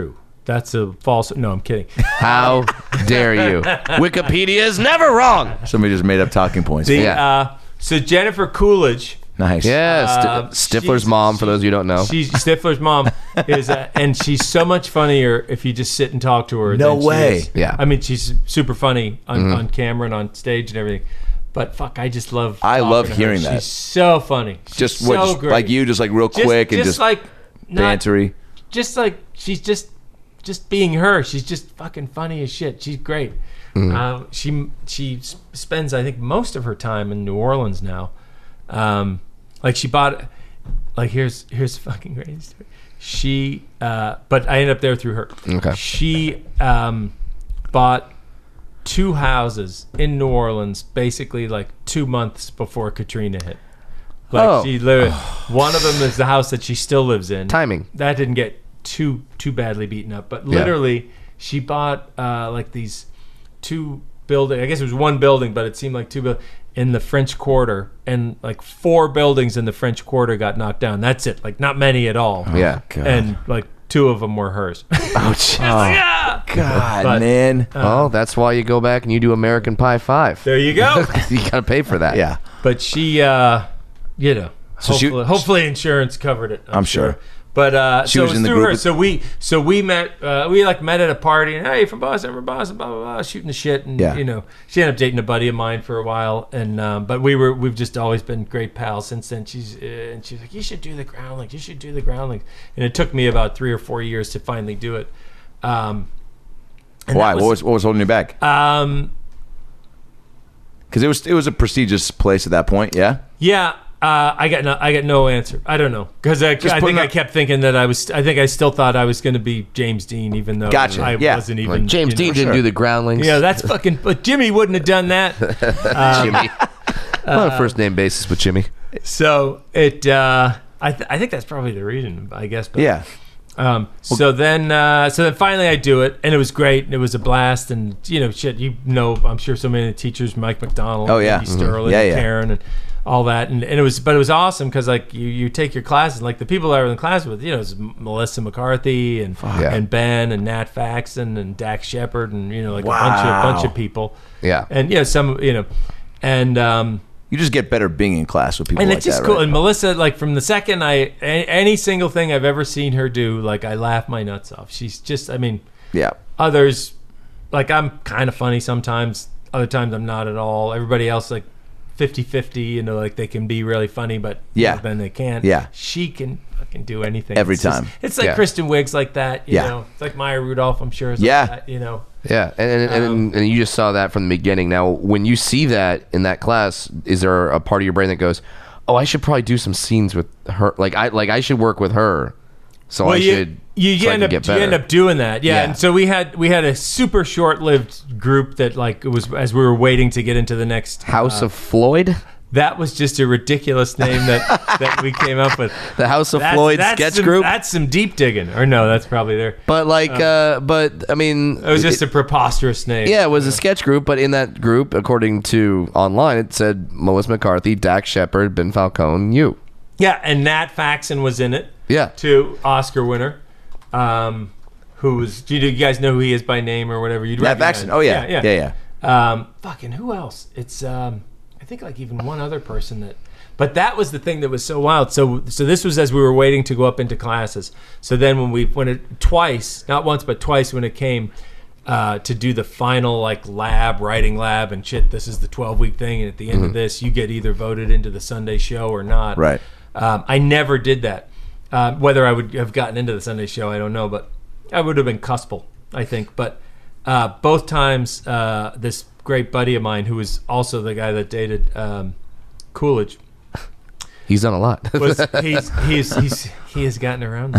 that's a false. No, I'm kidding. How dare you? Wikipedia is never wrong. Somebody just made up talking points. The, Yeah. uh, so Jennifer Coolidge. Nice. Yeah, Uh, St- Stifler's she's- mom, for those of you who don't know. She's Stifler's mom is, uh, and she's so much funnier if you just sit and talk to her. No than she way. is. Yeah. I mean, she's super funny on, on camera and on stage and everything. But fuck, I just love. I talking love to her. hearing that. She's so funny. She's Just so what, just great. like you, just like real Just- quick and just, just like not, bantery. just like she's just just being her. She's just fucking funny as shit. She's great. Mm-hmm. Um, she she s- spends I think most of her time in New Orleans now. Um, like she bought, like here's here's a fucking great story. She uh, but I ended up there through her. Okay. She um, bought two houses in New Orleans, basically like two months before Katrina hit. Like Oh. she lived. One of them is the house that she still lives in. Timing. That didn't get too too badly beaten up, but literally she bought uh, like these two building. I guess it was one building, but it seemed like two buildings in the French Quarter, and like four buildings in the French Quarter got knocked down. That's it. Like not many at all. Yeah. God. And like two of them were hers. Ouch. yeah. God, But- man. Well, that's why you go back and you do American Pie five. There you go. You got to pay for that. Yeah. But she, uh, you know, So she- hopefully, hopefully insurance covered it. I'm, I'm sure. But uh, She so was it was in the through group her. with- So we, so we met. Uh, we like met at a party, and hey, from Boston, from Boston, blah blah blah, shooting the shit, and Yeah. you know, she ended up dating a buddy of mine for a while, and um, but we were, we've just always been great pals since then. She's uh, and she's like, you should do the Groundlings, you should do the Groundlings, and it took me about three or four years to finally do it. Um, and Why? that what was what was holding you back? Um, Because it was it was a prestigious place at that point. Yeah. Yeah, uh, I got no, I got no answer. I don't know because I, I put think it I up- kept thinking that I was. I think I still thought I was going to be James Dean, even though Gotcha, I yeah. wasn't even. Like James you Dean know. didn't sure. do the Groundlings. Yeah, that's fucking. But Jimmy wouldn't have done that. Jimmy. I'm on a first name basis with Jimmy. So it. Uh, I th- I think that's probably the reason. I guess. But, Yeah. Um, so then, uh, so then finally I do it, and it was great, and it was a blast, and you know, shit, you know, I'm sure so many of the teachers, Mike McDonald, Oh, yeah. Andy Mhm. Sterling, Yeah, yeah. Karen, and all that, and, and it was, but it was awesome because like you, you take your classes, like the people I was in class with, you know, it was Melissa McCarthy and Yeah. and Ben and Nat Faxon and Dax Shepard, and you know, like Wow. a bunch of bunch of people, Yeah. and yeah, some, you know, and. um You just get better being in class with people and like it's just that, cool. right? And Melissa, like from the second I a- any single thing I've ever seen her do, like I laugh my nuts off. She's just, I mean, Yeah. others, like I'm kind of funny sometimes. Other times I'm not at all. Everybody else like fifty-fifty, you know, like they can be really funny, but you Yeah. know, then they can't. Yeah. She can fucking do anything Every It's just- time. it's like Yeah. Kristen Wiig's like that. You Yeah. know, it's like Maya Rudolph. I'm sure. Is Yeah. like that, you know. Yeah, and and, and, Um, and you just saw that from the beginning. Now, when you see that in that class, is there a part of your brain that goes, "Oh, I should probably do some scenes with her. Like I like I should work with her, so I you, should." You, so you I end can up get you better." end up doing that, yeah. Yeah. And so we had we had a super short lived group that like it was as we were waiting to get into the next House uh, of Floyd, That was just a ridiculous name that that we came up with. the House of That's- Floyd that's sketch some, group. That's some deep digging, or no? That's probably there. But like, uh, but I mean, It was just a preposterous name. yeah, it was a sketch group. But in that group, according to online, it said Melissa McCarthy, Dax Shepard, Ben Falcone, you. yeah, and Nat Faxon was in it. Yeah. too, Oscar winner. Um, who was? Do you, do you guys know who he is by name or whatever? You'd Nat recognize. Faxon. Oh yeah. yeah, Yeah. Yeah. Um, fucking who else? It's um, I think like even one other person that. But that was the thing that was so wild. So so this was as we were waiting to go up into classes. So then when we when it twice, not once but twice when it came uh, to do the final like lab writing lab and shit. This is the twelve week thing, and at the end of this, you get either voted into the Sunday show or not. Right. Um, I never did that. Uh, whether I would have gotten into the Sunday show, I don't know, but I would have been cuspal, I think. But uh, both times, uh, this great buddy of mine, who was also the guy that dated um, Coolidge, He's done a lot. was he's he's he's he has gotten around.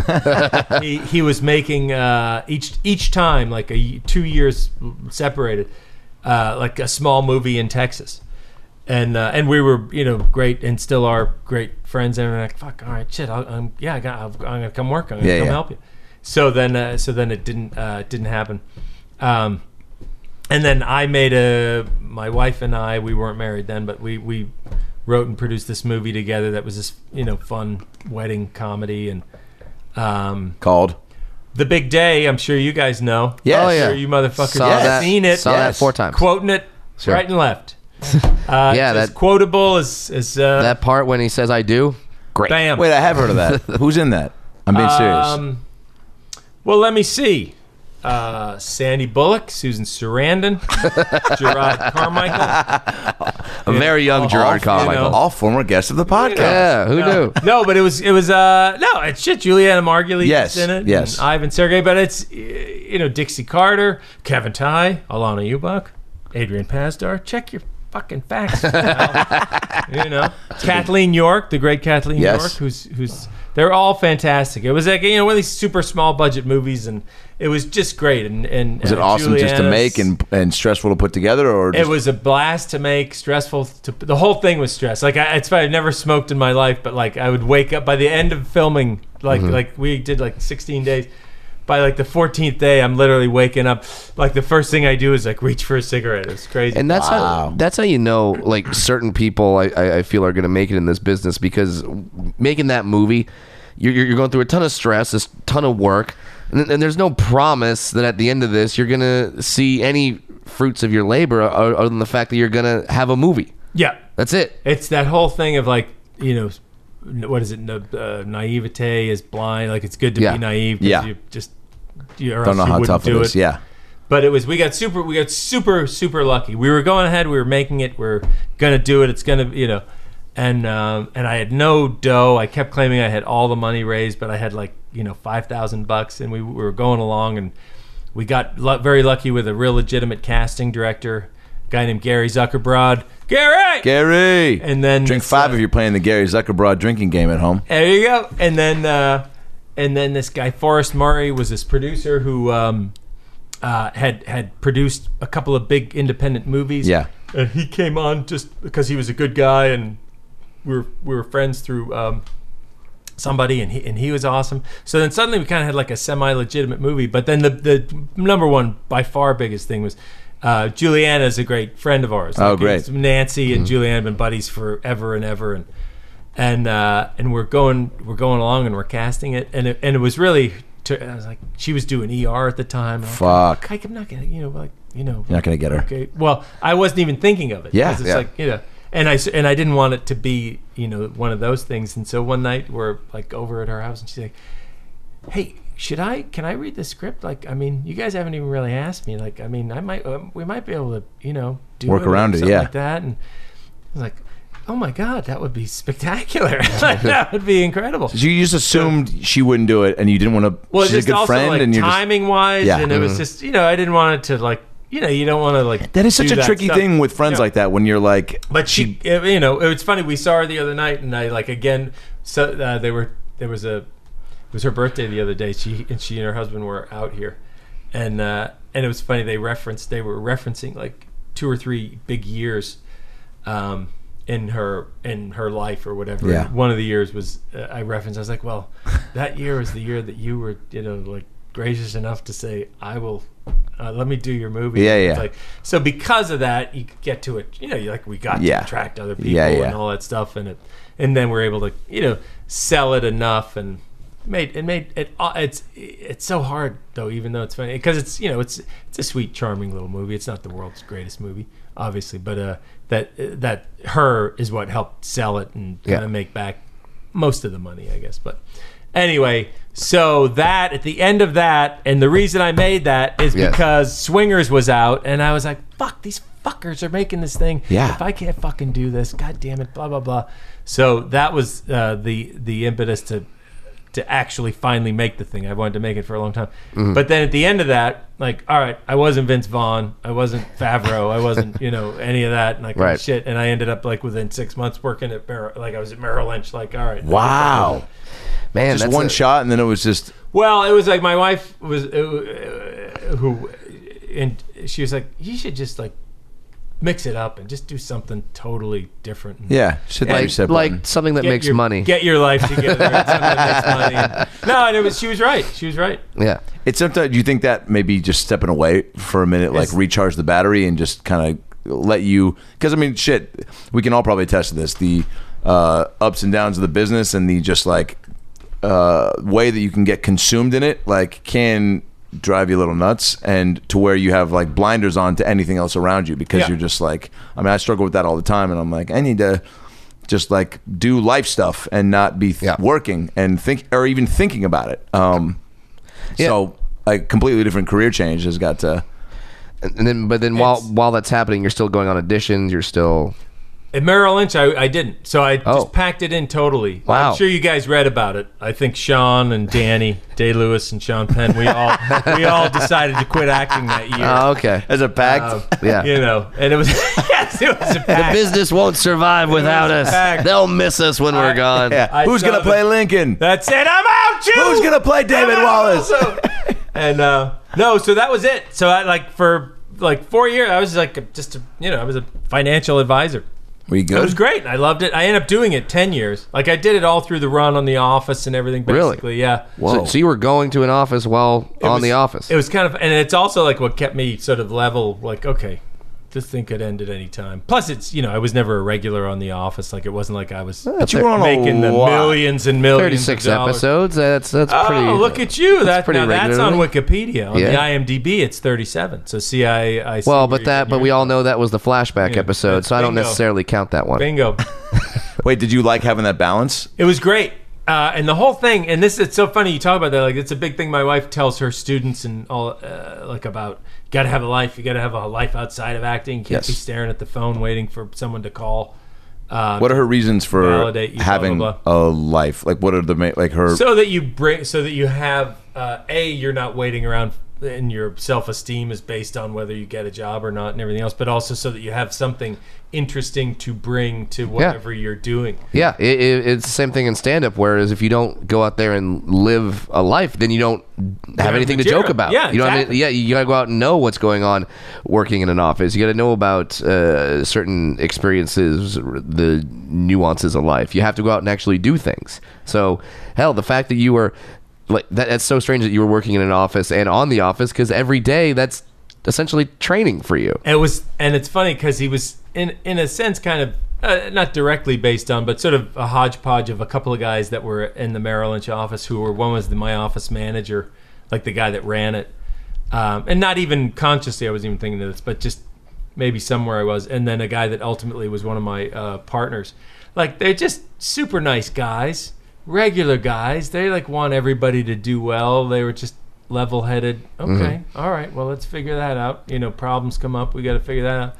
he he was making uh, each each time like a two years separated, uh, like a small movie in Texas. And uh, and we were, you know, great and still are great friends. And we're like, fuck, all right, shit, I'll, I'm, yeah, I got, I'm gonna come work. I'm gonna Yeah, come yeah. help you. So then, uh, so then it didn't uh, didn't happen. Um, and then I made a my wife and I. We weren't married then, but we we wrote and produced this movie together. That was this, you know, fun wedding comedy and um, Called. The Big Day, I'm sure you guys know. Yes. Oh, yeah. I'm sure you motherfuckers Saw have that, seen it. Saw Yes. that four times. Quoting it Sure. right and left. Uh, Yeah, it's as that- quotable as, as uh, That part when he says "I do," great. bam. Wait, I have heard of that. Who's in that? I'm being serious. Um, well, let me see. Uh, Sandy Bullock, Susan Sarandon, Gerard Carmichael. A very young all- Gerard you Carmichael. know. All former guests of the podcast. Yeah, who no, knew? no, but it was it was uh no, it's shit. Juliana Margulies Yes, is in it. yes. and Ivan Sergey, but it's uh, you know Dixie Carter, Kevin Tighe, Alana Ubach, Adrian Pasdar. Check your fucking facts. pal. you know, Kathleen York, the great Kathleen Yes. York, who's who's they're all fantastic. It was like you know one of these super small budget movies, and it was just great. And and Was it uh, awesome just to Juliana's- make and and stressful to put together, or just, It was a blast to make, stressful. To, the whole thing was stress. Like I, it's funny, I've never smoked in my life, but like I would wake up by the end of filming, like Mm-hmm. like we did like sixteen days. By like the fourteenth day, I'm literally waking up. Like the first thing I do is like reach for a cigarette. It's crazy. And that's Wow. how that's how you know like certain people I, I, I feel are going to make it in this business because making that movie, you're, you're going through a ton of stress, a ton of work, and, and there's no promise that at the end of this you're going to see any fruits of your labor other other than the fact that you're going to have a movie. yeah, That's it. it's that whole thing of like you know, what is it? Na- Uh, naivete is blind. Like it's good to Yeah. be naive. 'cause Yeah. You just you or don't else know you how wouldn't tough it do is. Yeah. But it was we got super we got super super lucky. We were going ahead. We were making it. We're gonna do it. It's gonna you know, and um, and I had no dough. I kept claiming I had all the money raised, but I had like you know five thousand bucks, and we, we were going along, and we got lu- very lucky with a real legitimate casting director, a guy named Gary Zuckerbrod. Gary. Gary. And then Drink this, five uh, if you're playing the Gary Zuckerbrod drinking game at home. There you go. And then uh, and then this guy Forrest Murray was this producer who um, uh, had had produced a couple of big independent movies. Yeah. And he came on just because he was a good guy, and we were we were friends through um, somebody, and he and he was awesome. So then suddenly we kind of had like a semi-legitimate movie. But then the the number one by far biggest thing was. Uh, Juliana is a great friend of ours. Oh, Like, great. it's Nancy and Juliana have been buddies forever and ever, and and uh, and we're going we're going along and we're casting it, and it, and it was really. To, I was like, she was doing E R at the time. I'm like, Fuck. Like, I'm not gonna, you know, like you know, You're not gonna get her. Okay. Well, I wasn't even thinking of it. Yeah, 'cause it's yeah. like you know, and I s- and I didn't want it to be you know one of those things. And so one night we're like over at her house, and she's like, "Hey, should I? Can I read the script? Like, I mean, you guys haven't even really asked me. Like, I mean, I might, um, we might be able to, you know, do Work it or around it, something yeah. like that." And I was like, "Oh my god, that would be spectacular! Like, that would be incredible." So you just assumed she wouldn't do it, and you didn't want to. Well, she's a just good also friend, like and you're just. timing wise, Yeah. and it was Mhm. just you know I didn't want it to like you know you don't want to like That is such do a that tricky stuff. thing with friends Yeah. like that when you're like. But she, uh, you know, it was funny. We saw her the other night, and I like again. So uh, they were there was a it was her birthday the other day. She and she and her husband were out here, and uh, and it was funny. They referenced they were referencing like two or three big years, um, in her in her life or whatever. Yeah. One of the years was uh, I referenced. I was like, well, that year was the year that you were you know like gracious enough to say I will. Uh, let me do your movie. Yeah, It's yeah. like so because of that, you could get to it. You know, you like we got Yeah. to attract other people Yeah, yeah. and all that stuff, and it, and then we're able to you know sell it enough and made it made it. uh, It's it's so hard though, even though it's funny because it's you know it's it's a sweet, charming little movie. It's not the world's greatest movie, obviously, but uh, that that her is what helped sell it and kind Yeah. of make back most of the money, I guess, but. Anyway, so that at the end of that, and the reason I made that is Yes. because Swingers was out, and I was like, "Fuck, these fuckers are making this thing. Yeah. If I can't fucking do this, god damn it, blah blah blah." So that was uh, the the impetus to to actually finally make the thing. I wanted to make it for a long time, Mm-hmm. but then at the end of that, like, all right, I wasn't Vince Vaughn, I wasn't Favreau, I wasn't you know any of that, and like Right. shit, and I ended up like within six months working at Merrill, like I was at Merrill Lynch, like all right, Wow. Man, Just that's one a- shot, and then it was just. Well, it was like my wife was uh, who, and she was like, "You should just like mix it up and just do something totally different." And Yeah. Just hit the like, reset like button. something that get makes your- money. Get your life together. and something that makes money. And- no, and it was. She was right. She was right. yeah. It's sometimes. Do you think that maybe just stepping away for a minute, like It's- recharge the battery and just kind of let you? Because I mean, shit, we can all probably attest to this: the uh, ups and downs of the business and the just like uh, way that you can get consumed in it, like, can drive you a little nuts, and to where you have like blinders on to anything else around you because Yeah. you're just like, I mean, I struggle with that all the time, and I'm like, I need to just like do life stuff and not be th- Yeah. working and think or even thinking about it. Um, Yeah. So a completely different career change has got to. And and then, but then while It's- while that's happening, you're still going on auditions. You're still At Merrill Lynch, I, I didn't. So I Oh. just packed it in totally. Wow. I'm sure you guys read about it. I think Sean and Danny Day Lewis and Sean Penn, we all we all decided to quit acting that year. oh, okay. As a pact. Um, Yeah. You know, and it was yes, it was a The pact. business won't survive without was us. packed. They'll miss us when we're I- gone. yeah. I Who's saw gonna the- play Lincoln? That's it. I'm out, Jew. Who's gonna play David I'm out Wallace? also. And uh, no, so that was it. So I like for like four years, I was like just a, you know, I was a financial advisor. Were you It was good? great. I loved it. I ended up doing it ten years. Like I did it all through the run on The Office and everything. Really? Basically, yeah. Whoa. So, so you were going to an office while It on was- The Office. It was kind of, and it's also like what kept me sort of level. Like, okay, this thing could end at any time. Plus, it's you know, I was never a regular on The Office. Like, it wasn't like I was But you were on making a the lot. millions and millions. Thirty-six of dollars. episodes. That's that's Oh, pretty. look at you! That, pretty now that's on regularly. Wikipedia. On Yeah. the IMDb, it's thirty-seven. So see, I, I see Well, where but you're that, getting but your- we all know that was the flashback Yeah, episode, that's so I don't bingo. necessarily count that one. bingo. Wait, did you like having that balance? It was great. Uh, and the whole thing, and this it's so funny you talk about that. Like it's a big thing my wife tells her students and all, uh, like about you got to have a life. You got to have a life outside of acting. You can't Yes. be staring at the phone waiting for someone to call. Uh, What are her reasons for Validate you, blah, having blah, a life? Like, what are the ma- like her? so that you bring, so that you have uh, a you're not waiting around, and your self esteem is based on whether you get a job or not, and everything else. But also so that you have something interesting to bring to whatever you're doing. Yeah, it, it, it's the same thing in stand-up. Whereas if you don't go out there and live a life, then you don't have have anything to material. joke about. Yeah, you don't have exactly. any- yeah, you gotta go out and know what's going on working in an office. You gotta know about uh, certain experiences, the nuances of life. You have to go out and actually do things. So, hell, the fact that you were like that, that's so strange that you were working in an office and on The Office, because every day that's essentially training for you. It was, and it's funny because he was in in a sense kind of uh, not directly based on, but sort of a hodgepodge of a couple of guys that were in the Merrill Lynch office. Who were one was the my office manager, like the guy that ran it, um, and not even consciously I was even thinking of this, but just maybe somewhere I was, and then a guy that ultimately was one of my uh, partners. Like they're just super nice guys, regular guys. They like want everybody to do well. They were just level-headed. Okay, all right. Well, let's figure that out. You know, problems come up. We got to figure that out.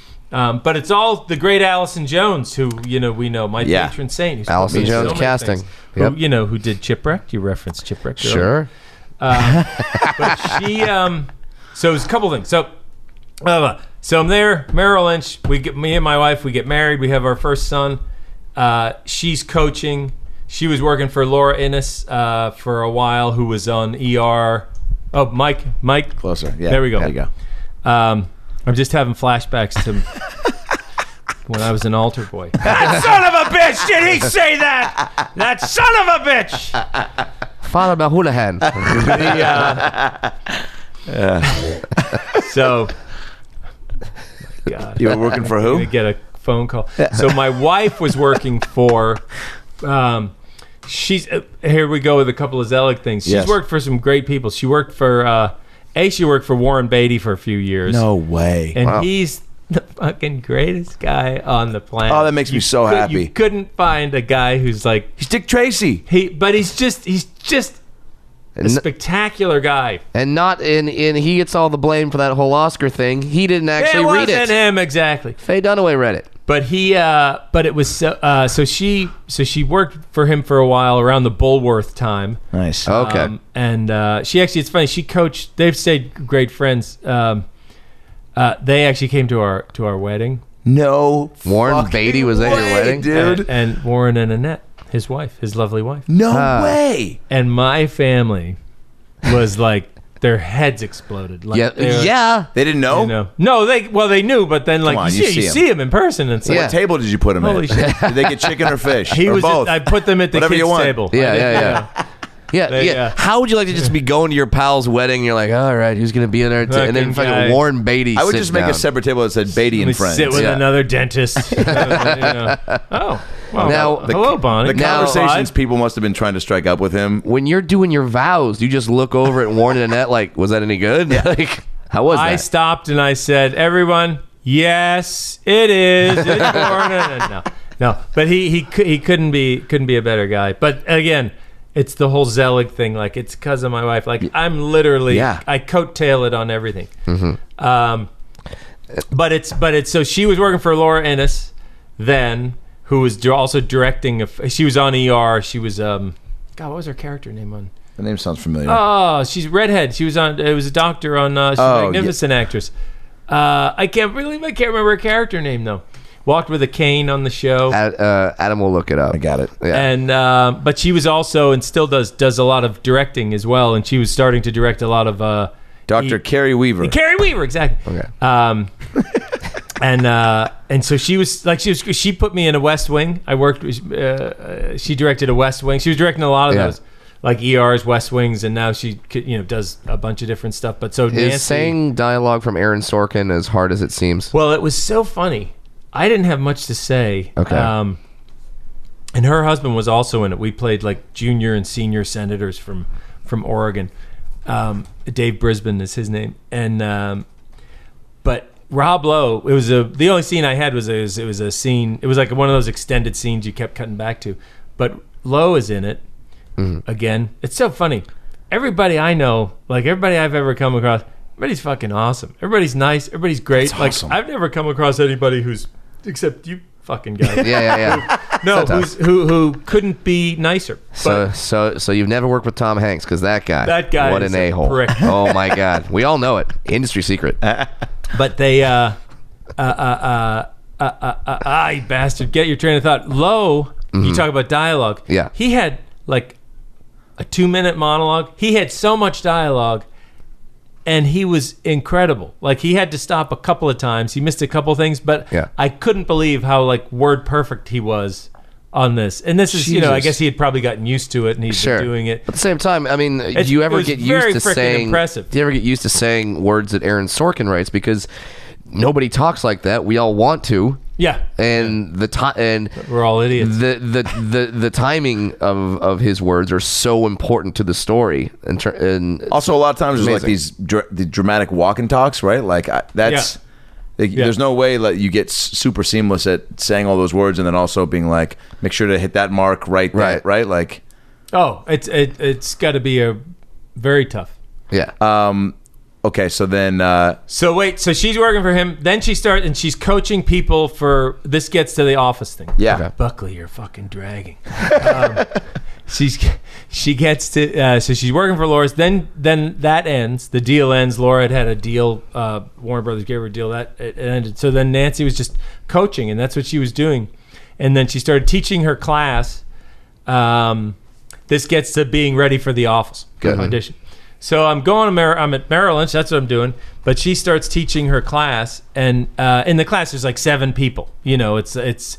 Um, but it's all the great Allison Jones, who you know we know, my Yeah. patron saint. Who's Allison supposed to be Jones so many casting. things. Yep. Who, you know, who did Chipwreck? You referenced Chipwreck. earlier. Sure. Um, but she, um, so it's a couple things. So, uh, so I'm there, Merrill Lynch. We get me and my wife. We get married. We have our first son. Uh, she's coaching. She was working for Laura Innes uh, for a while, who was on E R. Oh, Mike, Mike, Closer. Yeah. There we go. There you go. Um, I'm just having flashbacks to when I was an altar boy. That son of a bitch! Did he say that? That son of a bitch! Father Mahulahan. The, uh, so, God, You were working for I'm who? gonna get a phone call. So my wife was working for. Um, she's uh, here. We go with a couple of Zelig things. She's Yes. worked for some great people. She worked for uh, a. She worked for Warren Beatty for a few years. No way. and Wow. he's the fucking greatest guy on the planet. Oh, that makes me You so could- happy. You couldn't find a guy who's like He's Dick Tracy. he, but he's just he's just a And- spectacular guy. And not in, in he gets all the blame for that whole Oscar thing. He didn't actually it read wasn't it. him exactly. Faye Dunaway read it. But he, uh, but it was so. Uh, so she, so she worked for him for a while around the Bulworth time. Nice. Okay. Um, and uh, she actually, it's funny. She coached. They've stayed great friends. Um, uh, they actually came to our to our wedding. No. Warren fucking Beatty was at your way, wedding? dude. And, and Warren and Annette, his wife, his lovely wife. No Ah. way. And my family was like, their heads exploded. Like Yeah, they were- yeah. They didn't know. You know, no, they well they knew, but then like Come on, you, you see, see you him. see him in person, and so Yeah. What table did you put him Holy at? shit. Did they get chicken or fish? he or was. both? I put them at the Whatever kids' you want. table. Yeah, I did, yeah, yeah. Yeah, They, yeah. uh, How would you like to just be going to your pal's wedding? And you're like, all right, who's gonna be in there? T-? And then Fucking fucking guy. Warren Beatty. I would sits just make down. a separate table that said Beatty Let me and Friends. sit with Yeah. another dentist. You know. Oh, Well, Now- well, hello, Bonnie. The Now- conversations people must have been trying to strike up with him. When you're doing your vows, you just look over at Warren and Annette like, was that any good? Like, how was I that? stopped and I said, "Everyone, yes, it is. It's Warren." No, no, but he he cou- he couldn't be couldn't be a better guy. But again, it's the whole Zelig thing. Like, it's because of my wife. Like, I'm literally, Yeah. I coattail it on everything. Mm-hmm. Um, but it's but it's so she was working for Laura Innes then, who was dir- also directing. A, f- she was on E R. She was um, God, what was her character name on? The name sounds familiar. Oh, she's redhead. She was on. It was a doctor on. Uh, she's Oh, a magnificent actress. Uh, I can't believe I can't remember her character name though. Walked with a cane on the show, Ad- uh, Adam will look it up. I got it. Yeah. and uh, but she was also and still does does a lot of directing as well. And she was starting to direct a lot of uh, Doctor E- Carrie Weaver. Carrie Weaver, exactly. Okay. Um, and uh, and so she was like she was she put me in a West Wing. I worked. with- Uh, she directed a West Wing. She was directing a lot of Yeah. those, like E R's, West Wings, and now she could, you know does a bunch of different stuff. But so Nancy, Is saying dialogue from Aaron Sorkin as hard as it seems? well, it was so funny. I didn't have much to say. Okay. Um, and her husband was also in it. We played like junior and senior senators from from Oregon. Um, Dave Brisbane is his name, and um, but Rob Lowe. It was a the only scene I had was a, it was it was a scene. It was like one of those extended scenes you kept cutting back to. But Lowe is in it again. It's so funny. Everybody I know, like everybody I've ever come across, everybody's fucking awesome. Everybody's nice. Everybody's great. That's like awesome. I've never come across anybody who's except you fucking guys. Yeah, yeah, yeah. No, Sometimes. who's, who who couldn't be nicer. So, But so, so you've never worked with Tom Hanks because that guy, That guy what is an a a hole. prick. Oh my God, we all know it. Industry secret. but they uh uh uh uh uh, uh, uh, ah, you bastard, get your train of thought. Lowe, you talk about dialogue. Yeah. He had like a two minute monologue. He had so much dialogue. And he was incredible. Like, he had to stop a couple of times. He missed a couple of things, but Yeah. I couldn't believe how like word perfect he was on this. And this is, you know, I Jesus. guess he had probably gotten used to it and he's Sure. been doing it. At the same time, I mean, It's- do you ever it was get very used to frickin' saying? impressive. Do you ever get used to saying words that Aaron Sorkin writes because nobody talks like that? We all want to, Yeah. and the time and We're all idiots. the, the the the timing of of his words are so important to the story. And, tr- and Also, a lot of times there's like Amazing. these dr- the dramatic walk and talks, right? Like I, that's like, Yeah. there's no way that you get s- super seamless at saying all those words and then also being like, make sure to hit that mark right, there, Right. right? Like, Oh, it's it, it's got to be a very tough. yeah, um, okay, so then uh, So wait, so she's working for him. Then she starts and she's coaching people for this. Gets to the office thing. yeah, Okay. Buckley, you're fucking dragging. um, she's she gets to uh, so she's working for Laura's. Then then that ends. The deal ends. Laura had had a deal. Uh, Warner Brothers gave her a deal that it ended. So then Nancy was just coaching, and that's what she was doing. And then she started teaching her class. Um, this gets to being ready for the office Good. audition. So I'm going to Mer- I'm at Merrill Lynch. That's what I'm doing. But she starts teaching her class, and uh, in the class there's like seven people. You know, it's it's,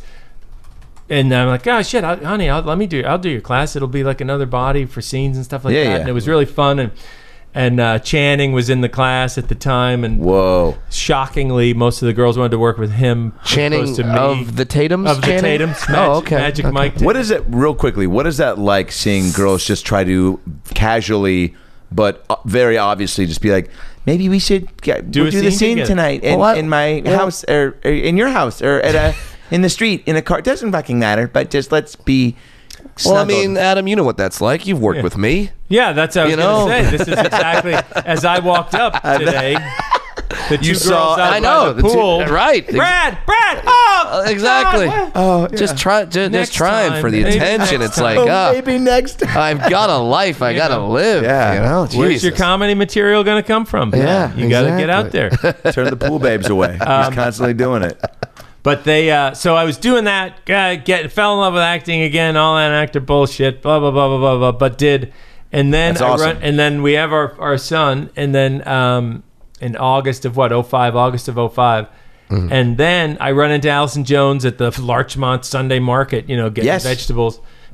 and I'm like, oh shit, I, honey, I'll, let me do. I'll do your class. It'll be like another body for scenes and stuff like Yeah, that. yeah. And it was really fun. And and uh, Channing was in the class at the time, and whoa, shockingly, most of the girls wanted to work with him. as Channing opposed to me. of the Tatums. of the Channing? Tatums. Magic, Oh, okay. Magic Okay. Mike. what is it? Real quickly, what is that like? Seeing girls just try to casually, but uh, very obviously, just be like, maybe we should get, Do we'll a do the scene scene together. tonight in, Well, I- in my well- house or, or in your house or at a in the street in a car. It doesn't fucking matter, but just let's be. Well, I snuggled. mean, Adam, you know what that's like. You've worked Yeah. with me. Yeah, that's what I was You going know? to say. This is exactly as I walked up today. The two You girls saw- out I by know, the the two- pool. right. Brad, Brad. Oh, Uh, exactly. God, what? oh, Just try, just, Next just trying time, for the maybe attention. next It's time. like, oh, ah, maybe next time. I've got a life. I You gotta know. live. Yeah. You know, Where's your Jesus. comedy material going to come from? Yeah, you got to get out there. Turn the pool babes away. Um, He's constantly doing it. But they, uh, so I was doing that, uh, get fell in love with acting again, all that actor bullshit, blah blah blah blah blah blah. But did, and then That's I awesome. run, and then we have our our son, and then um, in August of what oh five, August of oh five. Mm-hmm. And then I run into Allison Jones at the Larchmont Sunday Market, you know, getting Yes. vegetables.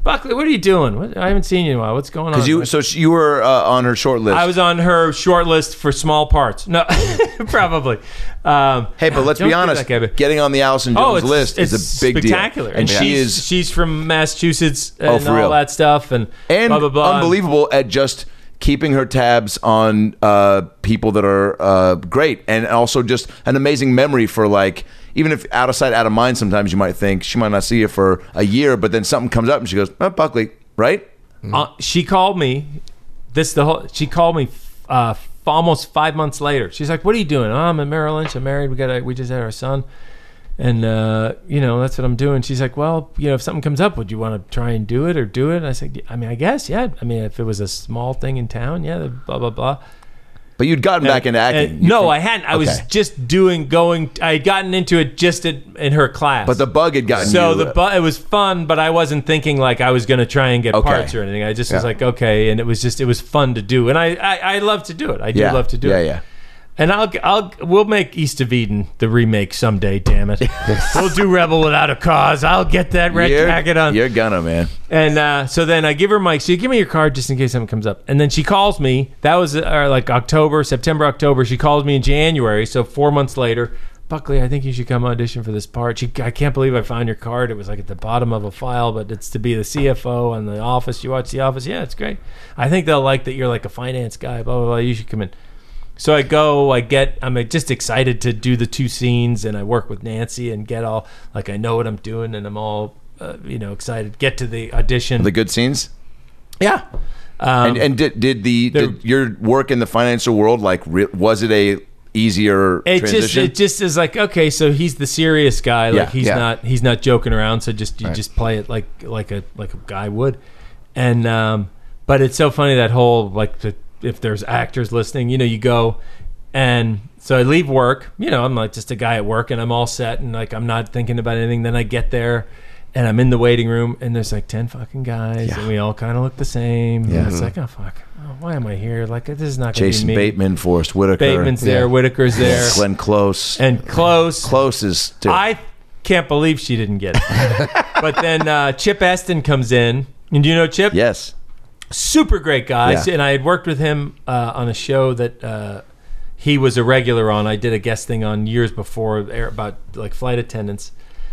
Buckley, what are you doing? What, I haven't seen you in a while. What's going on? Because you, so she- you were uh, on her short list. I was on her short list for small parts. No, probably. Um, Hey, but let's don't be do honest. that, Kevin. Getting on the Allison Oh, Jones it's, list it's is a big spectacular. deal, and she's, she is she's from Massachusetts and Oh, for all real. that stuff, and, and blah blah blah. unbelievable at just keeping her tabs on uh, people that are uh, great, and also just an amazing memory for like. Even if out of sight, out of mind, sometimes you might think she might not see you for a year, but then something comes up and she goes, oh, Buckley, right? Uh, she called me. This the whole. She called me uh, f- almost five months later. She's like, "What are you doing?" Oh, I'm in Merrill Lynch. I'm married. We got. A, we just had our son, and uh, you know that's what I'm doing. She's like, "Well, you know, if something comes up, would you want to try and do it or do it?" And I said, "I mean, I guess, yeah. I mean, if it was a small thing in town, yeah. Blah blah blah." But you'd gotten back into acting. And- You no, think- I hadn't. I was Okay. just doing going. I had gotten into it just in, in her class. But the bug had gotten So you. the bu- it was fun, but I wasn't thinking like I was going to try and get Okay. parts or anything. I just was Yeah. like, okay, and it was just it was fun to do, and I I, I love to do it. I do yeah, love to do yeah, it. Yeah, And I'll I'll we'll make East of Eden the remake someday. Damn it, we'll do Rebel Without a Cause. I'll get that red You're, jacket on. you're gonna, man. And uh, so then I give her my, so you give me your card just in case something comes up. And then she calls me. That was uh, like October, September, October. She calls me in January. So four months later, Buckley, I think you should come audition for this part. She, I can't believe I found your card. It was like at the bottom of a file, but it's to be the C F O on The Office. You watch The Office? Yeah, it's great. I think they'll like that you're like a finance guy, blah, blah, blah. You should come in. So I go, I get, I'm just excited to do the two scenes, and I work with Nancy and get all, like, I know what I'm doing, and I'm all, uh, you know, excited. Get to the audition. The good scenes. Yeah. Um, And, and did did the the- did your work in the financial world like re- was it a easier it just transition? it just is like, okay, so he's the serious guy, like Yeah, he's yeah. not he's not joking around, so just you Right. just play it like like a like a guy would. And um but it's so funny that whole like the, if there's actors listening, you know, you go and so I leave work, you know, I'm like just a guy at work and I'm all set and like I'm not thinking about anything. Then I get there and I'm in the waiting room and there's like ten fucking guys Yeah. and we all kind of look the same. Yeah. And it's like, oh fuck, oh, why am I here? Like this is not going to Jason be me. Bateman, Forrest Whitaker, Bateman's there, Yeah. Whitaker's there, Glenn Close, and Close. Close is too. I can't believe she didn't get it. But then uh, Chip Eston comes in. And do you know Chip? yes. Super great guy. Yeah. And I had worked with him uh, on a show that uh, he was a regular on. I did a guest thing on years before air- about like flight attendants.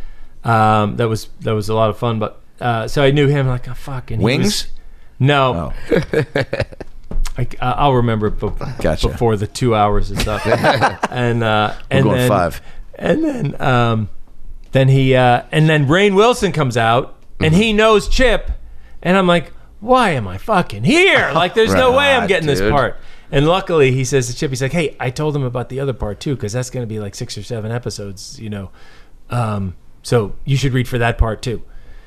Um, that was that was a lot of fun. But uh, so I knew him like, oh, fuck. And he Wings? was- no. Oh, I, I'll remember it be- Gotcha. before the two hours is up. and uh, we're and going then, five. And then um, then he uh, and then Rainn Wilson comes out and Mm-hmm. he knows Chip, and I'm like, why am I fucking here? Like, there's no way I'm Right, getting this dude. part. And luckily, he says to Chip, he's like, hey, I told him about the other part too, because that's going to be like six or seven episodes, you know. Um, so you should read for that part too.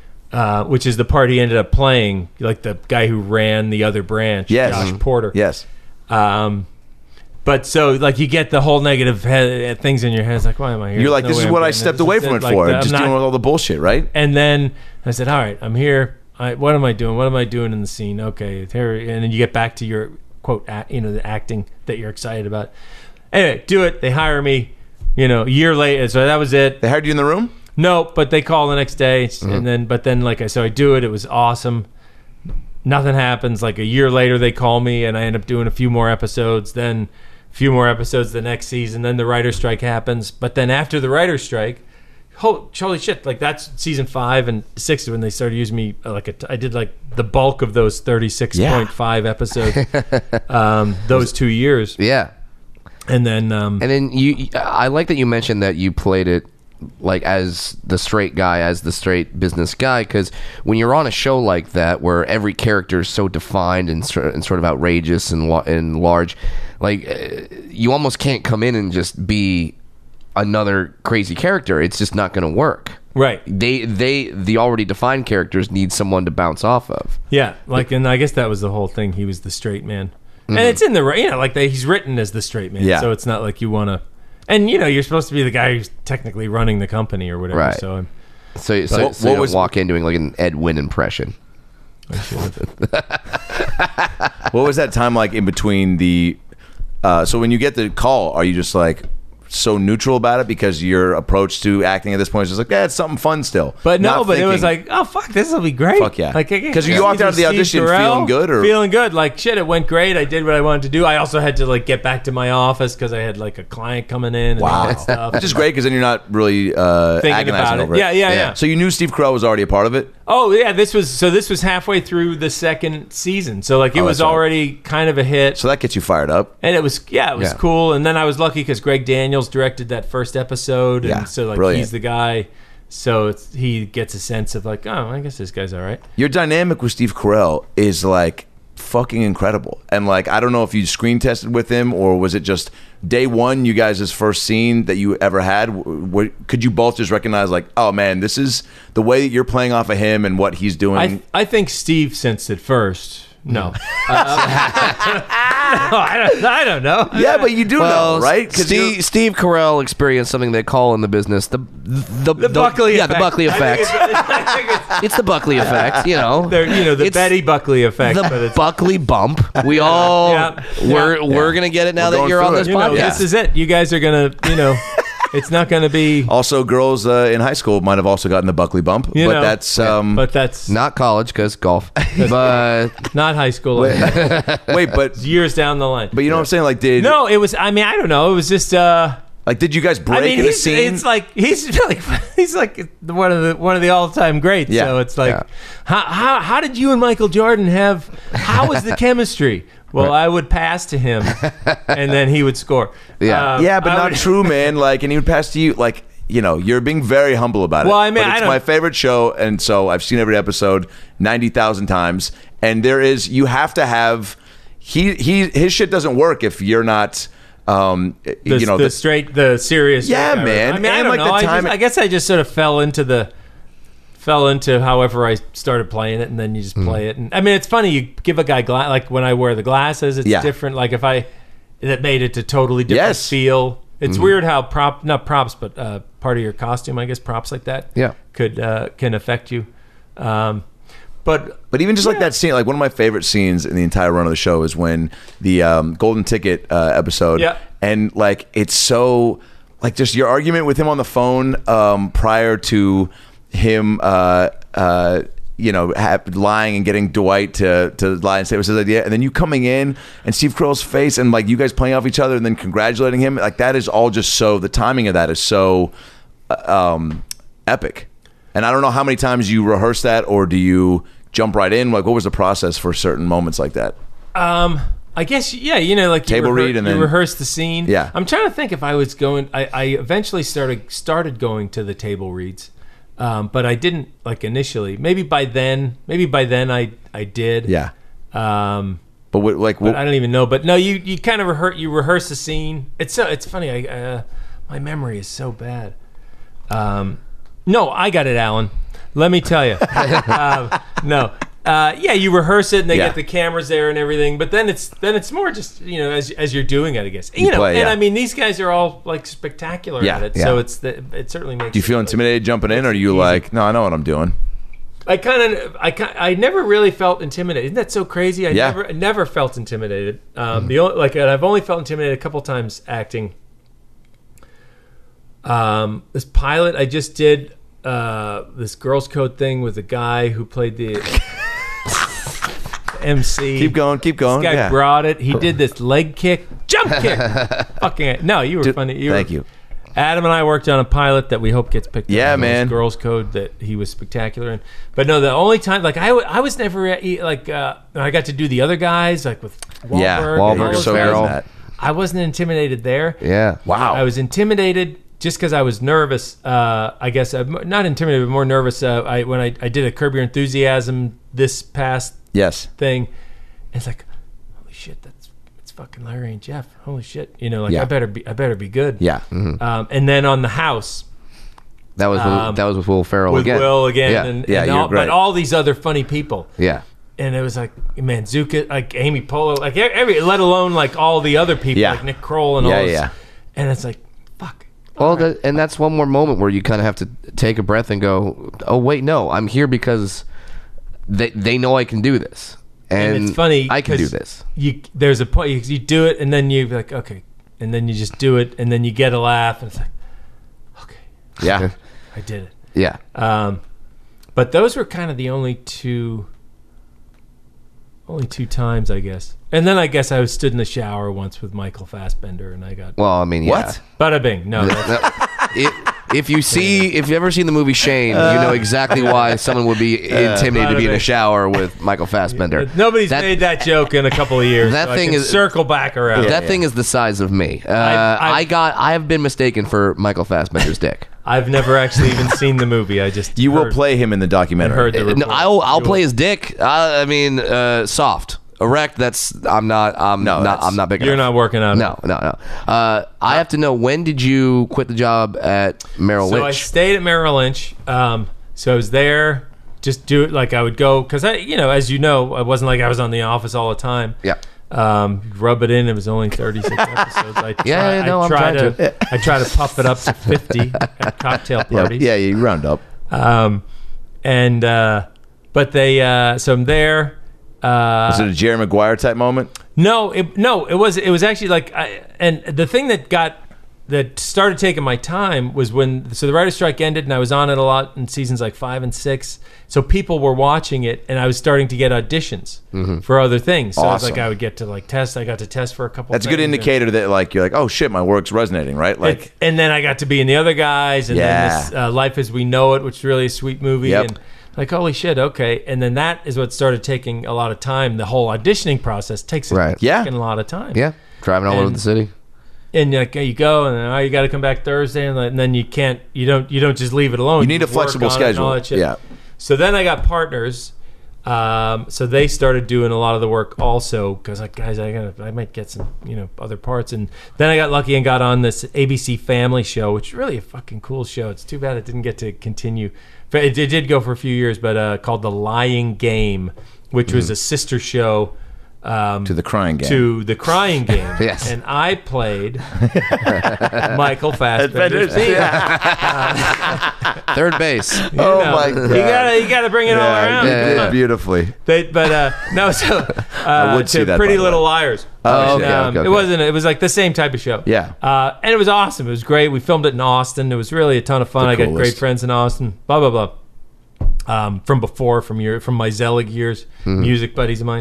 Uh, which is the part he ended up playing, like the guy who ran the other branch, Yes. Josh Porter. Yes. Um, but so like you get the whole negative he- things in your head. It's like, why am I here? You're like, No this way is I'm what I getting stepped this. away It's from it like, for. I'm Just not- dealing with all the bullshit, right? And then I said, all right, I'm here. I, what am I doing? What am I doing in the scene? Okay, here, and then you get back to your quote, act, you know, the acting that you're excited about. Anyway, do it. They hire me. You know, a year later. So that was it. They hired you in the room? No, but they call the next day, and then but then like I so I do it. It was awesome. Nothing happens. Like a year later, they call me, and I end up doing a few more episodes. Then a few more episodes the next season. Then the writer's strike happens. But then after the writer's strike, holy, holy shit! Like that's season five and six when they started using me. uh, Like a, I did like the bulk of those thirty-six point five episodes. um, those two years, Yeah. and then um, And then you, I like that you mentioned that you played it like as the straight guy, as the straight business guy, because when you're on a show like that where every character is so defined and, sor- and sort of outrageous and, lo- and large, like uh, you almost can't come in and just be another crazy character. It's just not going to work. right. They, they, the already defined characters need someone to bounce off of. Yeah, like, and I guess that was the whole thing. He was the straight man, and it's in the you know, like they, he's written as the straight man. Yeah. So it's not like you want to, and you know, you're supposed to be the guy who's technically running the company or whatever. Right. So I'm, So, so, what- so you what don't was- walk in doing like an Ed Wynn impression. What was that time like in between the? Uh, so when you get the call, are you just like so neutral about it because your approach to acting at this point is just like, yeah, it's something fun still. But no, Not but it was thinking- like, oh fuck, this will be great. Fuck yeah. Like, 'Cause you walked out of the Steve audition Carell, feeling good, or- feeling good. Like shit, it went great. I did what I wanted to do. I also had to like get back to my office because I had like a client coming in. And all that stuff. Which is great because then you're not really uh, Thinking agonizing about it. over it. Yeah, yeah, yeah. So you knew Steve Carell was already a part of it. Oh yeah, this was so. This was halfway through the second season, so like it Oh, was that's right. already kind of a hit. So that gets you fired up. And it was, yeah, it was Yeah. cool. And then I was lucky because Greg Daniels directed that first episode, and Yeah, so like brilliant. he's the guy. So it's, he gets a sense of like, oh, I guess this guy's all right. Your dynamic with Steve Carell is like fucking incredible. And like, I don't know if you screen tested with him or was it just day one, you guys' first scene that you ever had? W- w- could you both just recognize like, oh man, this is the way that you're playing off of him and what he's doing? I I think Steve sensed it first. No, uh, no I don't. I don't know. yeah, but you do Well, know, right? 'Cause you're- Steve, Steve Carell experienced something they call in the business the the, The Buckley yeah, effect. the Buckley I think effect. it's- I think it's- It's the Buckley effect, you know. They're, you know, the It's Betty Buckley effect. but the it's, Buckley bump. We all Yeah. we're Yeah. we're gonna get it now We're that going you're on through this it. you know, podcast. this is it. You guys are gonna, you know, it's not gonna be. Also, girls uh, in high school might have also gotten the Buckley bump, You but know, that's um, But that's Not college because golf, but not high school. wait, but Years down the line. but you know what I'm saying? Like, did No, it was. I mean, I don't know. It was just. uh like did you guys break I mean, in a he's, scene? it's like he's really he's like one of the one of the all time greats. Yeah. So it's like, Yeah. how, how how did you and Michael Jordan have? How was the chemistry? Well, I would pass to him, and then he would score. Yeah. Uh, yeah, but I not would- true, man. Like, and he would pass to you. Like, you know, you're being very humble about it. Well, I mean, but I it's don't- my favorite show, and so I've seen every episode ninety thousand times. And there is, you have to have. He he his shit doesn't work if you're not. Um, The, you know, the, the- straight, the serious. Yeah, guy. man. I mean, I And, don't like, know. the I, time- just, I guess I just sort of fell into the. Fell into however I started playing it, and then you just play it. And I mean, it's funny. You give a guy gla- like when I wear the glasses, it's Yeah. different. Like if I, that made it to totally different Yes. feel. It's weird how prop, not props, but uh, part of your costume, I guess, props like that, Yeah. could uh, can affect you. Um, but But even just like that scene, like one of my favorite scenes in the entire run of the show is when the um, Golden Ticket uh, episode, Yeah. and like it's so like just your argument with him on the phone um, prior to him, uh, uh, you know, ha- lying and getting Dwight to to lie and say it was his idea, and then you coming in and Steve Carell's face and like you guys playing off each other and then congratulating him, like that is all just so the timing of that is so uh, um, epic. And I don't know how many times you rehearse that, or do you jump right in? Like, what was the process for certain moments like that? Um, I guess yeah, you know, like Table you rehear- read and you then- rehearse the scene. Yeah. I'm trying to think if I was going. I, I eventually started started going to the table reads, um, but I didn't like initially. Maybe by then, maybe by then I I did. Yeah, Um, but what, like, but what, I don't even know. But no, you you kind of rehearse you rehearse the scene. It's so it's funny. I uh, my memory is so bad. Um, no, I got it, Alan. Let me tell you. um, no. Uh, yeah, you rehearse it and they Yeah. get the cameras there and everything, but then it's then it's more just you know as as you're doing it, I guess. You, You know, play, and yeah. I mean these guys are all like spectacular Yeah, at it, yeah. so it's the, it certainly makes. do you feel it, like, intimidated jumping in, or are you easy. like, no, I know what I'm doing? I kind of, I, ki- I never really felt intimidated. Isn't that so crazy? I Yeah. never, I never felt intimidated. Um, The only, like, and I've only felt intimidated a couple times acting. Um, this pilot I just did, uh, this Girls Code thing with the guy who played the M C. Keep going, keep going. This guy yeah. brought it. He did this leg kick, jump kick. Fucking no, you were Dude, funny. You thank were, you. Adam and I worked on a pilot that we hope gets picked Yeah, up. on man. Girls Code that he was spectacular in. But no, the only time, like I, w- I was never at, like uh, I got to do the other guys, like with Wahlberg. Yeah, and Wahlberg, all you're those so guys. good Farrell. at that. I wasn't intimidated there. Yeah. Wow. I was intimidated just because I was nervous. Uh, I guess uh, m- not intimidated, but more nervous. Uh, I when I, I did a Curb Your Enthusiasm this past Yes. thing, and it's like, holy shit, that's it's fucking Larry and Jeff. Holy shit, you know, like Yeah. I better be, I better be good. Yeah. Um, and then on the house That was Um, that was with Will Ferrell with again. Will again, Yeah. and, Yeah, and you're all, great. but all these other funny people. yeah. And it was like, man, Zuka, like Amy Poehler, like every, let alone like all the other people, Yeah. like Nick Kroll and Yeah, all this. yeah. And it's like, fuck. Well, that, and that's one more moment where you kind of have to take a breath and go, "Oh wait, no, I'm here because they they know I can do this, and, And it's funny I can do 'cause this." You there's a point you, you do it, and then you're like, okay, and then you just do it, and then you get a laugh, and it's like, okay, Yeah. I did it. Yeah. Um, but those were kind of the only two, only two times, I guess. And then I guess I was stood in the shower once with Michael Fassbender, and I got Well, I mean, yeah. What? bada bing. No, that's, No, it, if you see, if you've ever seen the movie Shane, you know exactly why someone would be intimidated to be in a shower with Michael Fassbender. nobody's That- made that joke in a couple of years. That so thing I can is- circle back around. that thing is the size of me. Uh, I've- I've- I got, I have been mistaken for Michael Fassbender's dick. I've never actually even seen the movie. I just You will heard- play him in the documentary. heard the No, report. I'll, I'll You play will. his dick. I, I mean, uh, soft, erect. That's I'm not. I'm No, not. that's- I'm not big You're enough. not working out. No, no, no. Uh, I have to know, when did you quit the job at Merrill So I Lynch? stayed at Merrill Lynch. Um, so I was there, just do it like I would go because I, you know, as you know, it wasn't like I was on the office all the time. Yeah. Um, rub it in. It was only thirty-six episodes. I try, Yeah, yeah, no, I I'm try trying to, I try to puff it up to fifty at cocktail Yeah, parties. yeah, you round up. Um, and uh, but they, uh, so I'm there. Uh, Is it a Jerry Maguire type moment? No, it, no, it was it was actually like, I, and the thing that got that started taking my time was when so the writer's strike ended, and I was on it a lot in seasons like five and six. So people were watching it, and I was starting to get auditions for other things. So it's Awesome. like I would get to like test. I got to test for a couple. That's a things good and- indicator that like you're like, oh shit, my work's resonating, right? Like, Like, and then I got to be in the other guys, and Yeah. then this uh, Life as We Know It, which is really a sweet movie. Yep. And like, holy shit, okay. And then that is what started taking a lot of time. The whole auditioning process takes a Right. Yeah. fucking lot of time. Yeah, driving all over And- the city. And like you go, and then, oh, you got to come back Thursday, and, then- and then you can't, you don't, you don't just leave it alone. you need a work flexible on it and all schedule. that shit. Yeah. So then I got partners. Um, so they started doing a lot of the work also because like guys, I gotta, I might get some, you know, other parts. And then I got lucky and got on this A B C Family show, which is really a fucking cool show. It's too bad it didn't get to continue. But it, it did go for a few years, but uh, called The Lying Game, which was a sister show. Um, To the crying game. to the Crying Game. Yes. And I played Michael Fassbender's Third base. You Oh know, my You God. gotta, you gotta bring it all yeah, around. you Yeah, did yeah. beautifully. They, but uh, no, so uh, I would see to that, by Pretty the Little way. Liars. Oh, And, okay, um, okay, okay. It wasn't. It was like the same type of show. Yeah. Uh, and it was awesome. It was great. We filmed it in Austin. It was really a ton of fun. The I got great coolest. friends in Austin. Blah blah blah. Um, from before, from your from my Zelig years, Mm-hmm. music buddies of mine,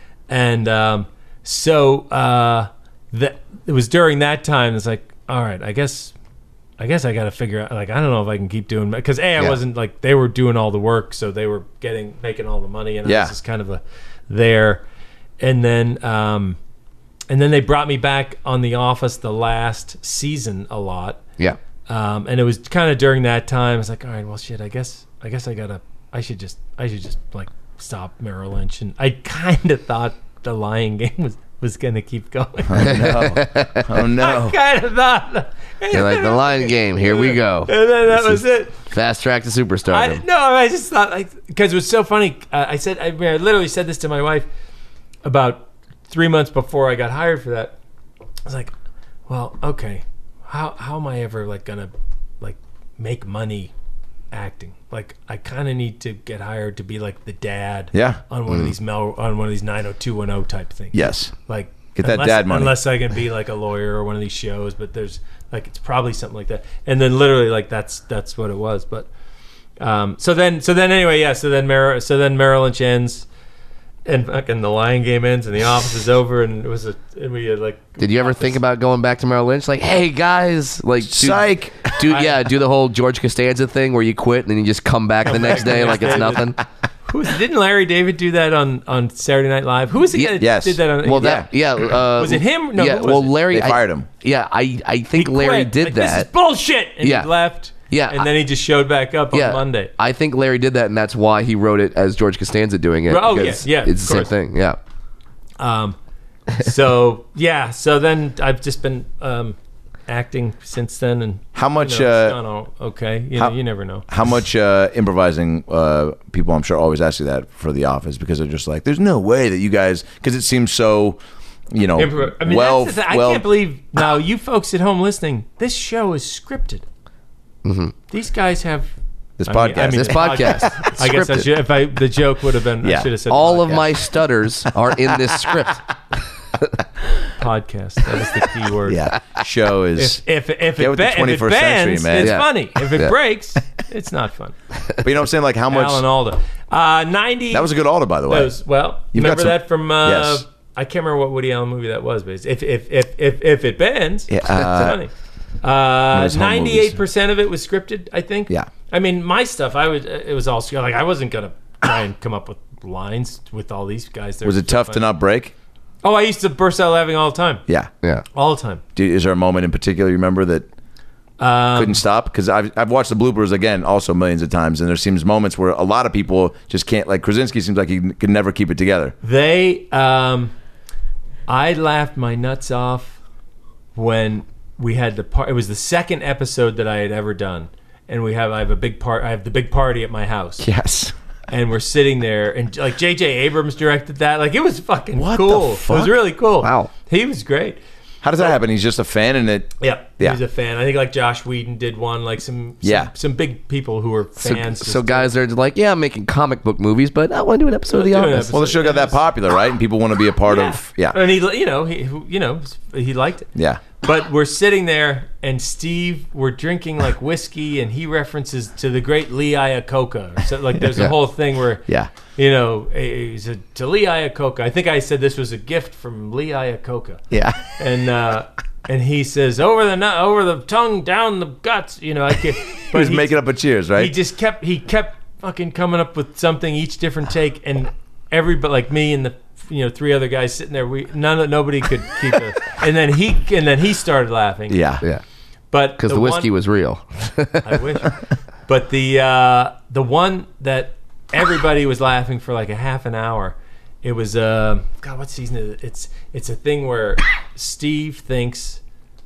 and um, so uh, that it was during that time. It's like, all right, I guess. I guess I got to figure out. Like, I don't know if I can keep doing because a I Yeah. wasn't like they were doing all the work, so they were getting making all the money, and I Yeah. was just kind of a there. And then, um, and then they brought me back on The Office the last season a lot, Yeah. um, and it was kind of during that time. I was like, all right, well, shit. I guess I guess I gotta. I should just. I should just like stop Merrill Lynch, and I kind of thought The Lying Game was was gonna keep going. No. Oh no. I kind of thought. You're like, the Lion Game. Here we go. And then that was it. Fast track to I, superstardom. no, I just thought like because it was so funny. Uh, I said I, mean, I literally said this to my wife about three months before I got hired for that. I was like, "Well, okay, how how am I ever like gonna like make money acting? Like I kind of need to get hired to be like the dad, Yeah. on one of these Mel on one of these nine oh two one oh type things. Yes. Like Get that unless, dad money. Unless I can be like a lawyer or one of these shows, but there's like it's probably something like that. And then literally like that's that's what it was. But um, so then so then anyway, yeah. So then Mer- so then Merrill Lynch ends, and fucking The Lion Game ends, and The Office is over, and it was a and we had like. Did you ever office- think about going back to Merrill Lynch? Like, hey guys, like, do, Psych. do yeah, do the whole George Costanza thing where you quit and then you just come back the next day like it's nothing. Who was, didn't Larry David do that on, on Saturday Night Live? Who was the Ye- guy that yes. did that on? Well, that yeah, uh, Was it him? No, yeah, who was well, it? Larry They I- fired him. Yeah, I I he think Larry quit. did Like, This is that. bullshit, and Yeah. he left. Yeah, and then he just showed back up yeah, on Monday. I think Larry did that, and that's why he wrote it as George Costanza doing it. Oh, yeah, because yeah, it's of the same course. thing. Yeah, Um, so yeah, so then I've just been um, acting since then, and How much, You know, uh, it's gone all okay. You, how- know, you never know. How much uh, improvising uh, people, I'm sure, always ask you that for The Office because they're just like, there's no way that you guys, because it seems so, you know, Impro- I mean, well, that's the thing. I well, can't believe now you folks at home listening. This show is scripted. These guys have this I mean- podcast. I mean, This podcast. I guess I Scripted. should, if I the joke would have been I Yeah. should have said all of podcast. my stutters are in this script. podcast. That is the key word. Yeah, show is. If if if Get it, with the be- if it twenty-first century, bends, man. it's Yeah. funny. If it Yeah. breaks, it's not fun. But you know what I'm saying? Like how much? Alan Alda. Uh, ninety. That was a good Alda, by the way. Those, well, You've got remember some- that from? Uh, Yes. I can't remember what Woody Allen movie that was, but it's- if if if if if it bends, Yeah, it's uh, funny. Uh, his home ninety-eight percent of it was scripted, I think. Yeah. I mean, my stuff, I was it was all scripted. Like I wasn't gonna try and come up with lines with all these guys. They're Was it so tough to funny. not break? Oh, I used to burst out laughing all the time. Yeah. Yeah. All the time. Do, is there a moment in particular you remember that Um, couldn't stop? Because I've, I've watched the bloopers again also millions of times, and there seems moments where a lot of people just can't. Like Krasinski seems like he could never keep it together. They, um, I laughed my nuts off when we had the part. It was the second episode that I had ever done, and we have I have a big part. I have the big party at my house, Yes. and we're sitting there, and like J J Abrams directed that. Like it was fucking What the cool. It fuck? was really cool. Wow. he was great. How does that happen? He's just a fan, and it. Yeah, he Yeah. was a fan. I think like Josh Whedon did one. Like some, some Yeah. some big people who were So, fans. so just- guys are like, yeah, I'm making comic book movies, but I want to do an episode of The Let's do an Office. episode. Well, the show got that popular, right? And people want to be a part of. Yeah. and he, you know, he, you know, he liked it. Yeah. But we're sitting there, and Steve, we're drinking like whiskey, and he references to the great Lee Iacocca. So, like, there's a Yeah. whole thing where, Yeah. you know, he said to Lee Iacocca. I think I said this was a gift from Lee Iacocca, Yeah. and uh, and he says over the nu- over the tongue, down the guts. You know, I can't. He was making up a cheers, right? He just kept he kept fucking coming up with something each different take, and everybody like me and the you know three other guys sitting there, we none nobody could keep it. And then he and then he started laughing. yeah. Yeah. but Because the, whiskey one, was real. I wish. But the uh, the one that everybody was laughing for like a half an hour. It was uh, God. What season is it? It's it's a thing where Steve thinks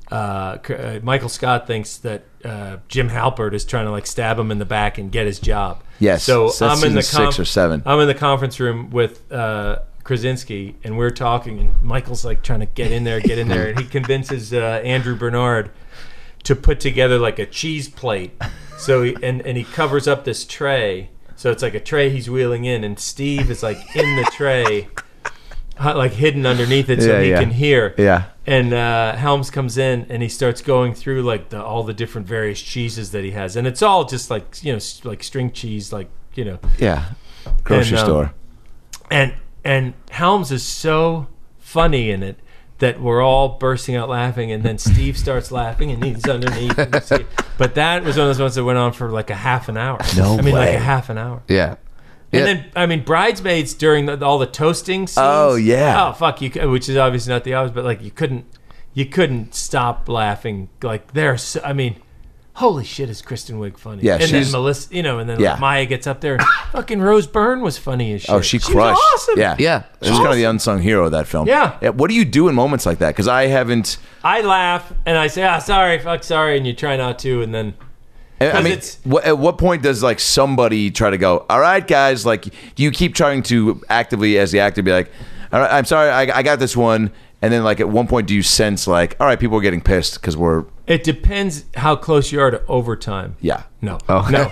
uh, uh, Michael Scott thinks that uh, Jim Halpert is trying to like stab him in the back and get his job. Yes. So So that's I'm in the season six or seven. I'm in the conference room with uh, Krasinski, and we're talking, and Michael's like trying to get in there, get in there, and he convinces uh, Andrew Bernard to put together like a cheese plate. So he, and and he covers up this tray. So it's like a tray he's wheeling in, and Steve is like in the tray, uh, like hidden underneath it, so Yeah, he yeah. can hear. Yeah. And uh, Helms comes in, and he starts going through like the, all the different various cheeses that he has, and it's all just like you know, s- like string cheese, like you know. Yeah. Grocery And, um, store. And and Helms is so funny in it that we're all bursting out laughing, and then Steve starts laughing, and he's underneath. And Steve- but that was one of those ones that went on for like a half an hour. No I mean, like way. a half an hour. Yeah. And Yeah. then, I mean, Bridesmaids during the, all the toasting scenes. Oh, yeah. Oh fuck you! c- Which is obviously not the obvious, but like you couldn't, you couldn't stop laughing. Like there's, so, I mean, holy shit, is Kristen Wiig funny? Yeah, and then she's- Melissa, you know, and then Yeah. like, Maya gets up there. And fucking Rose Byrne was funny as shit. Oh, she was crushed. awesome. Yeah. Yeah. She's kind of the unsung hero of that film. Yeah. What do you do in moments like that? Because I haven't. I laugh and I say, "Ah, sorry, fuck, sorry," and you try not to, and then I 'Cause mean, it's- what, at what point does like somebody try to go? All right, guys. Like, do you keep trying to actively, as the actor, be like, "All right, I'm sorry, I, I got this one," and then like at one point, do you sense like, "All right, people are getting pissed because we're it depends how close you are to overtime. yeah." No, Oh. no,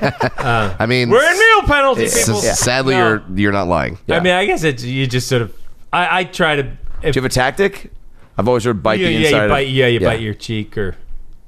I mean, we're in meal penalty, s- people. sadly, No. you're you're not lying. I mean, I guess it's you just sort of. I, I try to. If, Do you have a tactic? I've always heard bite yeah, the yeah, inside. you of- bite, yeah, you bite your cheek, or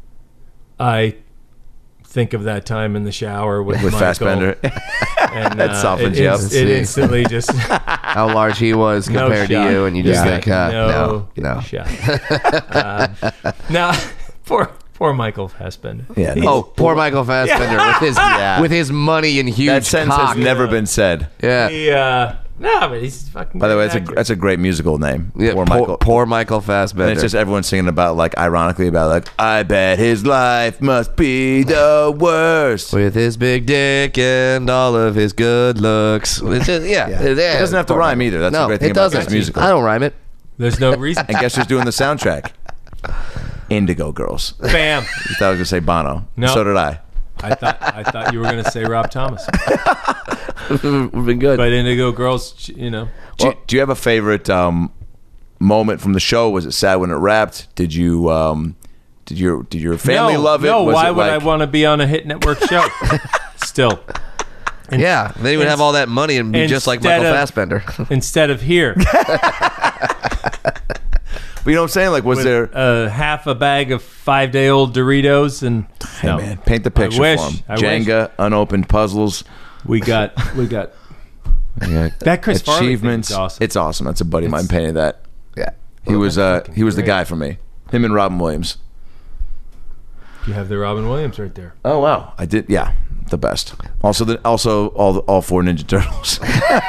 I think of that time in the shower with, with Michael, Fassbender. and That uh, softens it, you up. ins- it instantly just How large he was No compared shot. to you, and you just Yeah. think, uh, no, no, no. shot. uh, now, poor poor Michael Fassbender. Yeah, no. Oh, poor Michael Fassbender with his Yeah. with his money and huge That sentence cock. has never been said. Yeah. He, uh, no, but he's fucking. By the way, great that's a actor. that's a great musical name. Yeah, Poor poor, Michael. poor Michael Fassbender. And it's just everyone singing about like ironically about like I bet his life must be the worst. with his big dick and all of his good looks. It's just, yeah, Yeah. It doesn't have to rhyme either. That's no, the great thing it about doesn't. this musical. I don't rhyme it. There's no reason. And guess who's doing the soundtrack? Indigo Girls. You Bam. thought I was gonna say Bono. No. So did I. I thought I thought you were gonna say Rob Thomas, We've been good. but Indigo Girls, you know. Do you, do you have a favorite um, moment from the show? Was it sad when it wrapped? Did you um, did your did your family no, love it? No, Was why it would I like- want to be on a hit network show? Still, yeah, then he would have all that money and be just like Instead Michael of- Fassbender. instead of here, But you know what I'm saying? Like, was with there? a half a bag of five day old Doritos and Hey no. man, paint the picture wish, for him. I Jenga, unopened puzzles. We got we got Yeah. that Chris Farley thing achievements. is awesome. It's awesome. That's a buddy of mine painted that. Yeah. He was uh he was the great. guy for me. Him and Robin Williams. You have the Robin Williams right there. Oh wow, I did. Yeah, the best. Also, the also all the, all four Ninja Turtles.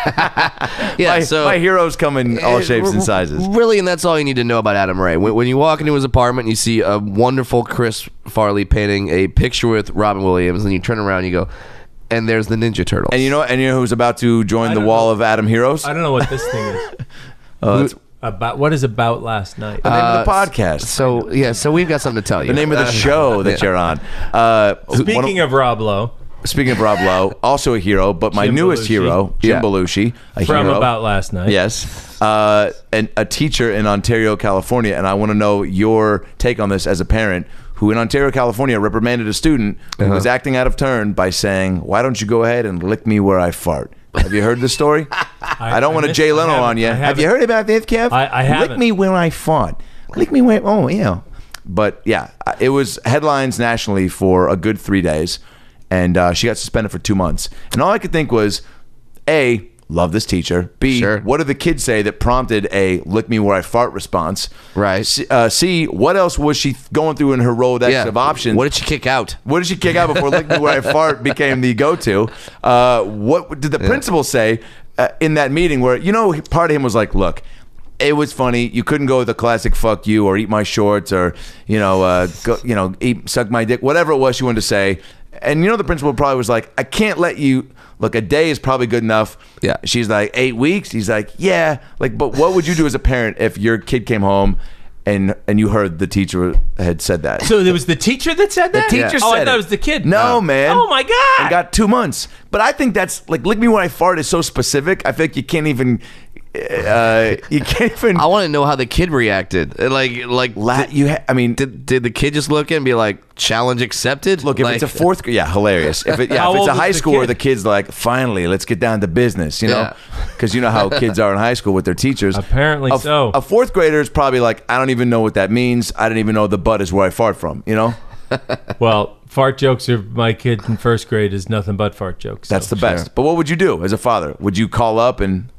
Yeah, my, so my heroes come in all Uh, shapes and r- sizes. Really, and that's all you need to know about Adam Ray. When, when you walk into his apartment, you see a wonderful Chris Farley painting a picture with Robin Williams, and you turn around, and you go, and there's the Ninja Turtles. And you know, and you know who's about to join I the don't wall know. of Adam Heroes? I don't know what this thing is. Oh, that's About what is about last night? the name of the Uh, podcast. So yeah, so we've got something to tell you. the name of the show that you're on. Uh, one of- Speaking of Rob Lowe, Speaking of Rob Lowe, also a hero, but my Jim newest Belushi. hero, Jim Yeah. Belushi, a from hero. about last night. Yes. Uh, and a teacher in Ontario, California. And I want to know your take on this as a parent who in Ontario, California reprimanded a student who Uh-huh. was acting out of turn by saying, why don't you go ahead and lick me where I fart? Have you heard this story? I, don't I want to missed- Jay I Leno haven't- on you. I Have haven't. you heard about this, Kev? I- I Lick haven't. me where I fart. Lick me where, oh, yeah. But yeah, it was headlines nationally for a good three days. And uh, she got suspended for two months. And all I could think was, A, love this teacher. B, Sure. what did the kids say that prompted a lick me where I fart response? Right. C, uh, C what else was she going through in her Rolodex yeah. of options? What did she kick out? What did she kick out before lick me where I fart became the go-to? Uh, what did the principal say uh, in that meeting where, you know, part of him was like, look, it was funny. You couldn't go with the classic "fuck you" or "eat my shorts" or you know, uh, go, you know, eat suck my dick, whatever it was she wanted to say. And you know, the principal probably was like, "I can't let you look. A day is probably good enough." Yeah. She's like, eight weeks. He's like, "Yeah." Like, but what would you do as a parent if your kid came home and and you heard the teacher had said that? So it was the teacher that said that. The teacher Oh, I said thought it. it was the kid. No, Oh. man. Oh my god. And got two months. But I think that's like lick me where I fart is so specific. I think you can't even. Uh, you can't even. I want to know how the kid reacted. Like, like, La- you. Ha- I mean, did did the kid just look at and be like, challenge accepted? look, if like, it's a fourth grade, yeah, hilarious. If it, yeah, How if it's old a was high the schooler, kid? the kid's like, finally, let's get down to business, you know? Yeah. Because you know how kids are in high school with their teachers. Apparently a, so. A fourth grader is probably like, I don't even know what that means. I don't even know the butt is where I fart from, you know? Well, fart jokes are my kid in first grade is nothing but fart jokes. so. That's the best. But what would you do as a father? Would you call up and.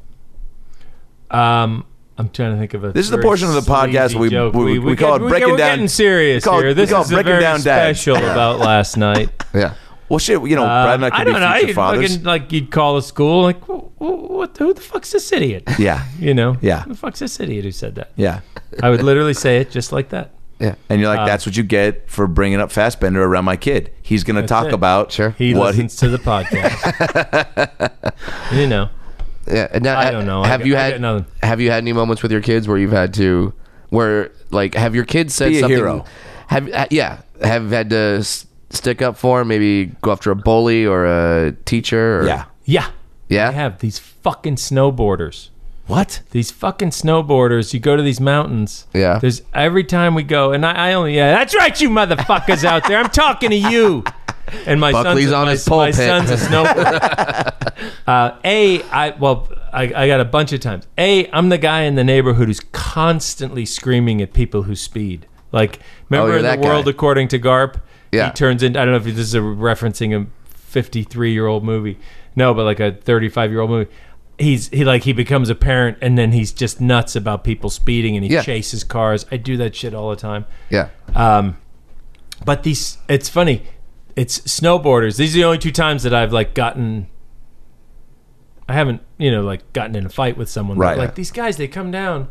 Um, I'm trying to think of a. This is the very portion of the podcast sleazy we- joke. we- we call get- it breaking we're down- getting serious we call it- here. we This call it is a breaking very down dad. special about last night. yeah. Well, shit, you know, Um, Brad and I could I be don't know. future I'd fathers. fucking, like you'd call a school like, "Wh- wh- what? Who the fuck's this idiot? Yeah. You know? Yeah. Who the fuck's this idiot who said that? Yeah. I would literally say it just like that. Yeah. And you're like, Uh, that's what you get for bringing up Fassbender around my kid. He's going to That's talk it. about Sure. He what listens to the podcast. You know. Yeah. And now, I don't know. I Have got- you I had got nothing. Have you had any moments with your kids where you've had to where like have your kids said Be a something? hero. Have uh, yeah. Have had to s- stick up for 'em, maybe go after a bully or a teacher? Or, Yeah. Yeah. Yeah. I have these fucking snowboarders. What? These fucking snowboarders. You go to these mountains. Yeah. There's every time we go, and I, I only yeah. That's right, you motherfuckers out there. I'm talking to you. And my Buckley's son's on my, his my pulpit. son's a snowboarder. uh, a I well I, I got a bunch of times. A I'm the guy in the neighborhood who's constantly screaming at people who speed. Like remember Oh, you're in the that guy. World According to Garp. Yeah. He turns into I don't know if this is a referencing a fifty-three year old movie. No, but like a thirty-five year old movie. He's he like he becomes a parent and then he's just nuts about people speeding and he Yeah. chases cars. I do that shit all the time. Yeah. Um, but these, it's funny. It's snowboarders. These are the only two times that I've like gotten. I haven't, you know, like gotten in a fight with someone. But, Right. like these guys, they come down,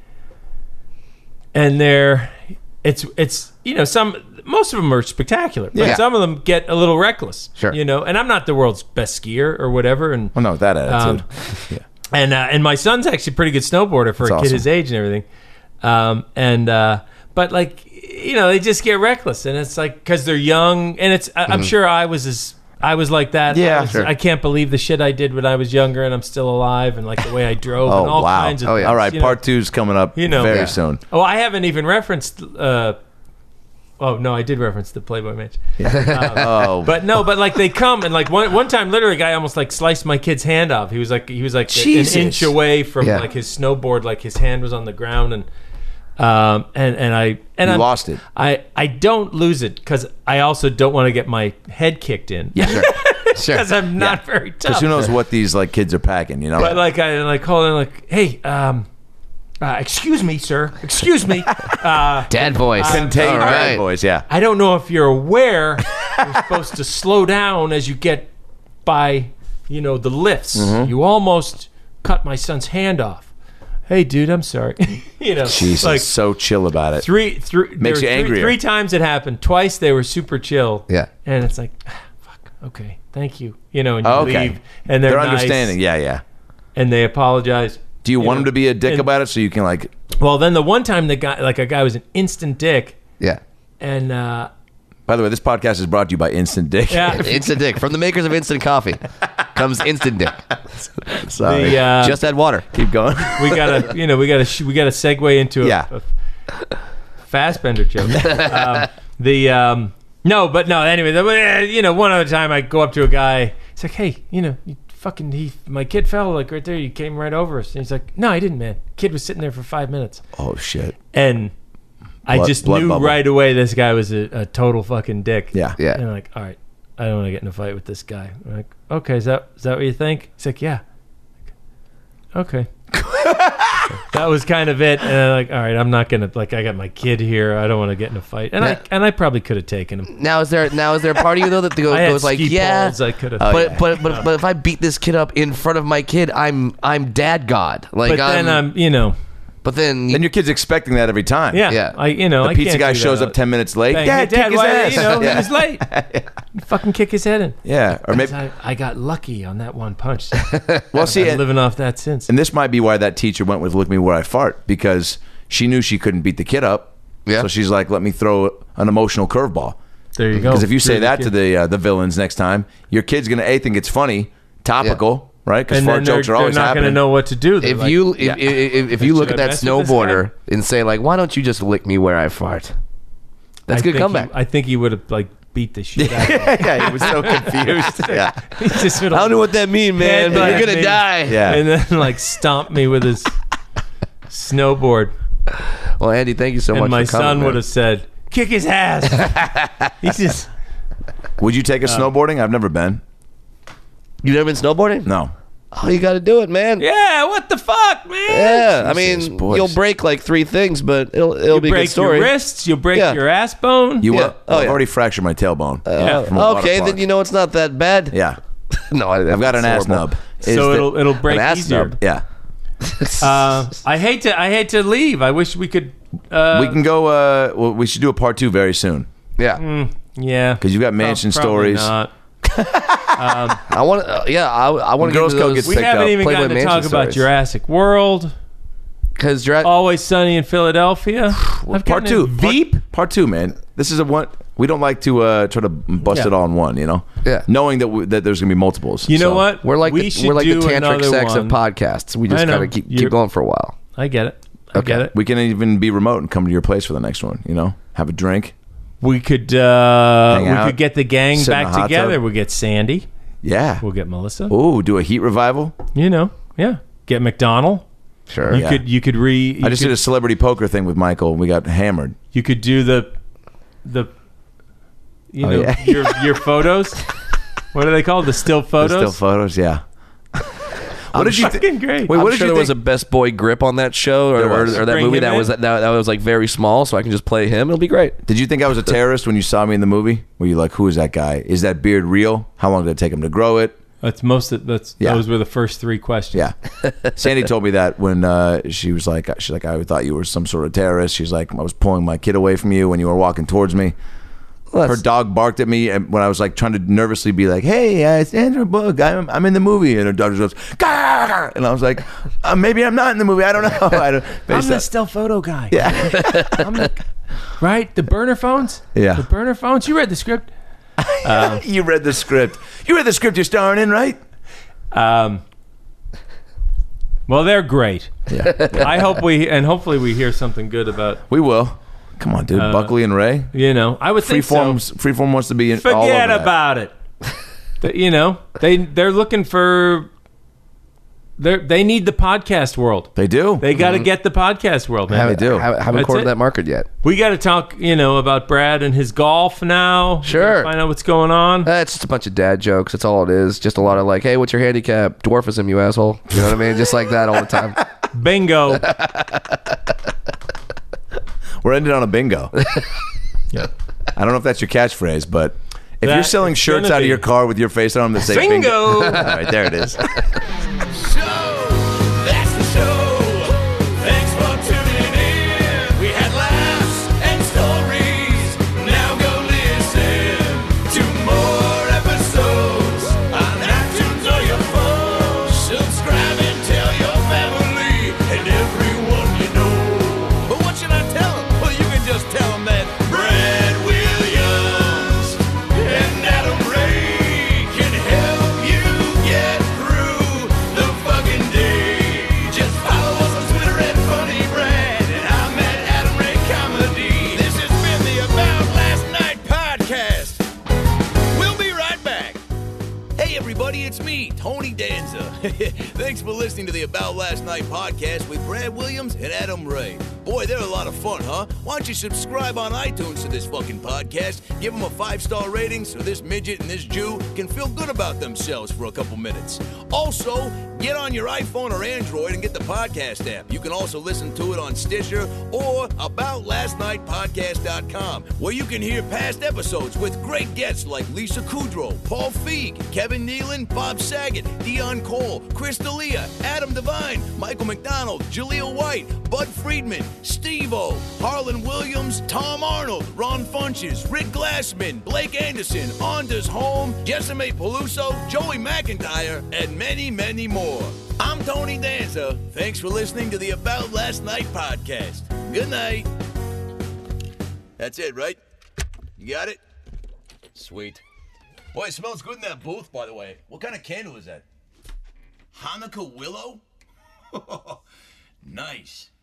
and they're, it's it's you know some most of them are spectacular, but Yeah. some of them get a little reckless. Sure. You know, and I'm not the world's best skier or whatever, and Well, no, with that attitude. Um, yeah. and uh, and my son's actually a pretty good snowboarder for That's a kid awesome. his age and everything. Um, and uh, but like you know, they just get reckless, and it's like because they're young, and it's. I, I'm sure I was as I was like that. Yeah, I, was- sure. I can't believe the shit I did when I was younger, and I'm still alive, and like the way I drove, Oh, and all wow. kinds of. Oh, yeah. things, All right, you know. part two's coming up You know. very Yeah. soon. Oh, I haven't even referenced. Uh, oh no, I did reference the Playboy Mansion. Oh, But no, but like they come and like one one time, literally, a guy almost like sliced my kid's hand off. He was like he was like Jesus. an inch away from Yeah. like his snowboard, like his hand was on the ground, and Um, and and I and You I'm, lost it. I I don't lose it because I also don't want to get my head kicked in. Yeah, sure. Sure. Because I'm not very tough. Because who knows what these like kids are packing, you know? But like I like call in like, hey, um, uh, excuse me, sir, excuse me. Uh, Dad voice. Contain All bad right. boys, yeah. I don't know if you're aware, you're supposed to slow down as you get by, you know, the lifts. Mm-hmm. You almost cut my son's hand off. Hey, dude, I'm sorry. you know, Jesus, like so chill about it. three, three, Makes there you were angrier. Three, three times it happened. Twice they were super chill. Yeah. And it's like, ah, fuck, okay, thank you. You know, and you Oh, okay. leave, and they're, They're nice, understanding, yeah, yeah. and they apologize. Do you, You want know, them to be a dick and- about it so you can like? Well, then the one time the guy, like a guy, was an instant dick, Yeah. and uh, By the way, this podcast is brought to you by Instant Dick. yeah, Instant Dick. From the makers of Instant Coffee comes Instant Dick. Sorry. the, uh, Just add water. Keep going. we gotta, you know, we gotta, sh- we gotta segue into a, Yeah. a Fassbender joke. um, the um, no, but no. Anyway, the, you know, one other time I go up to a guy. He's like, "Hey, you know, you fucking, he, my kid fell like right there. You came right over us." And he's like, "No, I didn't, man. Kid was sitting there for five minutes." Oh shit. And I Blood- just blood knew bubble. right away this guy was a, a total fucking dick. Yeah. Yeah. And I'm like, all right, I don't want to get in a fight with this guy. I'm like, okay, is that is that what you think? He's like, yeah. Okay. That was kind of it. And I'm like, all right, I'm not gonna like. I got my kid here. I don't want to get in a fight. And Yeah. I and I probably could have taken him. Now is there now is there a part of you though that goes, I had goes like, ski yeah, poles I could have. but, but but but if I beat this kid up in front of my kid, I'm I'm dad god. Like but then I'm, I'm, you know, but then And your kid's expecting that every time. yeah, Yeah. I you know, The I pizza can't guy do shows that. up ten minutes late. Bang, Dad, hey, kick his why- ass. You know, yeah. he was late. Fucking kick his head in. yeah. Or maybe. I, I got lucky on that one punch. Well, see, I'm and, living off that since. and this might be why that teacher went with "Look me where I fart" because she knew she couldn't beat the kid up. Yeah. So she's like, "Let me throw an emotional curveball." There you go. Because if you say Screw that kid. to the uh, the villains next time, your kid's gonna a think it's funny, topical, right? Because and fart then they're, jokes are they're always not going to happening. know what to do. They're if like, you if, yeah. if, if, if you look Should at I that mess with this snowboarder and say like, why don't you just lick me where I fart? That's I a good think comeback. He, I think he would have like beat the shit out of him. yeah, he was so confused. yeah, He just would I don't have know what that means, man. But Headbutt you're gonna me. die. yeah. and then like stomp me with his snowboard. Well, Andy, thank you so much. And my for coming, son man. would have said, "Kick his ass." He just Would you take a Uh, snowboarding? I've never been. You never been snowboarding? No. Oh, you got to do it, man. yeah. What the fuck, man? Yeah, I Jesus, mean, boys. you'll break like three things, but it'll it'll You be a good break story. your wrists. You'll break Yeah. your ass bone. You Yeah. will? Oh, I've yeah. already fractured my tailbone. Yeah. from a water Okay, park. then you know it's not that bad. Yeah. No, I, I've got an ass horrible. nub. Is so the- it'll it'll break An ass easier. nub. Yeah. Uh, I hate to I hate to leave. I wish we could. Uh, We can go. Uh, well, we should do a part two very soon Yeah, Yeah. because you've got mansion Probably stories. not. I want. Uh, yeah, I, I want to Girls get Code those gets We picked haven't up. even Playboy gotten to Mansion talk about stories. Jurassic World. because you're at. Always Sunny in Philadelphia. I've Part gotten two. in Part- Veep. Part, two, man. This is a one. We don't like to uh, try to bust Yeah. it all in one. You know. Yeah. Knowing that we, that there's gonna be multiples. You know So- what? We're like we the, should we're like the do tantric another sex one. of podcasts. We I just know. gotta keep You're- keep going for a while. I get it. I Okay. get it. We can even be remote and come to your place for the next one. You know, have a drink. We could uh, Hang we out, could get the gang sit in back a hot together. tub. We'll get Sandy. Yeah. We'll get Melissa. Ooh, do a heat revival. You know, yeah. Get McDonald. Sure. You Yeah. could you could re. You I just could, did a celebrity poker thing with Michael. And we got hammered. You could do the the. You Oh, know yeah. your your photos. What are they called? The still The photos. Still photos. Yeah. What did you Fucking think? great. Wait, I'm what did sure you there was a think? best boy grip on that show or, There or, was. or that Bring movie him that in? was that, that was like very small, so I can just play him. It'll be great. Did you think I was a terrorist when you saw me in the movie? Were you like, who is that guy? Is that beard real? How long did it take him to grow it? That's most. Of, that's Yeah. those were the first three questions. Yeah. Sandy told me that when uh, she was like, she's like, I thought you were some sort of terrorist. She's like, I was pulling my kid away from you when you were walking towards me. Well, Her that's- dog barked at me and when I was like trying to nervously be like, hey, uh, it's Andrew Boog. I'm, I'm in the movie. And her dog just goes, Gah! And I was like, uh, maybe I'm not in the movie. I don't know. I don't, I'm based the on- still photo guy. yeah. I'm the, right? The burner phones? Yeah. The burner phones? You read the script? You read the script. You read the script you're starring in, right? Um, well, they're great. Yeah. I hope we, and hopefully we hear something good about, We will. Come on, dude. Buckley and Ray. you know, I would think so. Freeform's Freeform wants to be in, all over Forget that. about it. But, you know, they, they're looking for They they need the podcast world. They do. They got to get the podcast world, man. Haven't, do. Haven't, haven't That's cornered it. that market yet. We got to talk, you know, about Brad and his golf now. We Sure. gotta find out what's going on. Uh, it's just a bunch of dad jokes. That's all it is. Just a lot of like, hey, what's your handicap? Dwarfism, you asshole. You know what I mean? Just like that all the time. Bingo. We're ending on a bingo. Yeah. I don't know if that's your catchphrase, but if That you're selling is shirts gonna out of be. your car with your face on them that say Bingo. All right, there it is. So, that's the show. Thanks for tuning in. We had laughs and stories. Now go listen to more episodes on iTunes or your phone. Subscribe and tell your family and everyone you know. But what should I tell them? Well, you can just tell them that Brad Williams and Adam Ray can help you get through the fucking day. Just follow us on Twitter at Funny Brad, and I'm at Adam Ray Comedy. This has been the About Last Night podcast. We'll be right back. Hey everybody, it's me, Tony Danza. Thanks for listening to the About Last Night podcast with Brad Williams and Adam Ray. Boy, they're a lot of fun, huh? Why don't you subscribe on iTunes to this fucking podcast? Give them a five-star rating so this midget and this Jew can feel good about themselves for a couple minutes. Also, get on your iPhone or Android and get the podcast app. You can also listen to it on Stitcher or about last night podcast dot com, where you can hear past episodes with great guests like Lisa Kudrow, Paul Feig, Kevin Nealon, Bob Saget, Dion Cole, Chris D'Elia, Adam Devine, Michael McDonald, Jaleel White, Bud Friedman, Steve-O, Harlan Williams, Tom Arnold, Ron Funches, Rick Glassman, Blake Anderson, Anders Holm, Jessime Peluso, Joey McIntyre, and many, many more. I'm Tony Danza. Thanks for listening to the About Last Night podcast. Good night. That's it, right? You got it? Sweet. Boy, it smells good in that booth, by the way. What kind of candle is that? Hanukkah willow? Nice.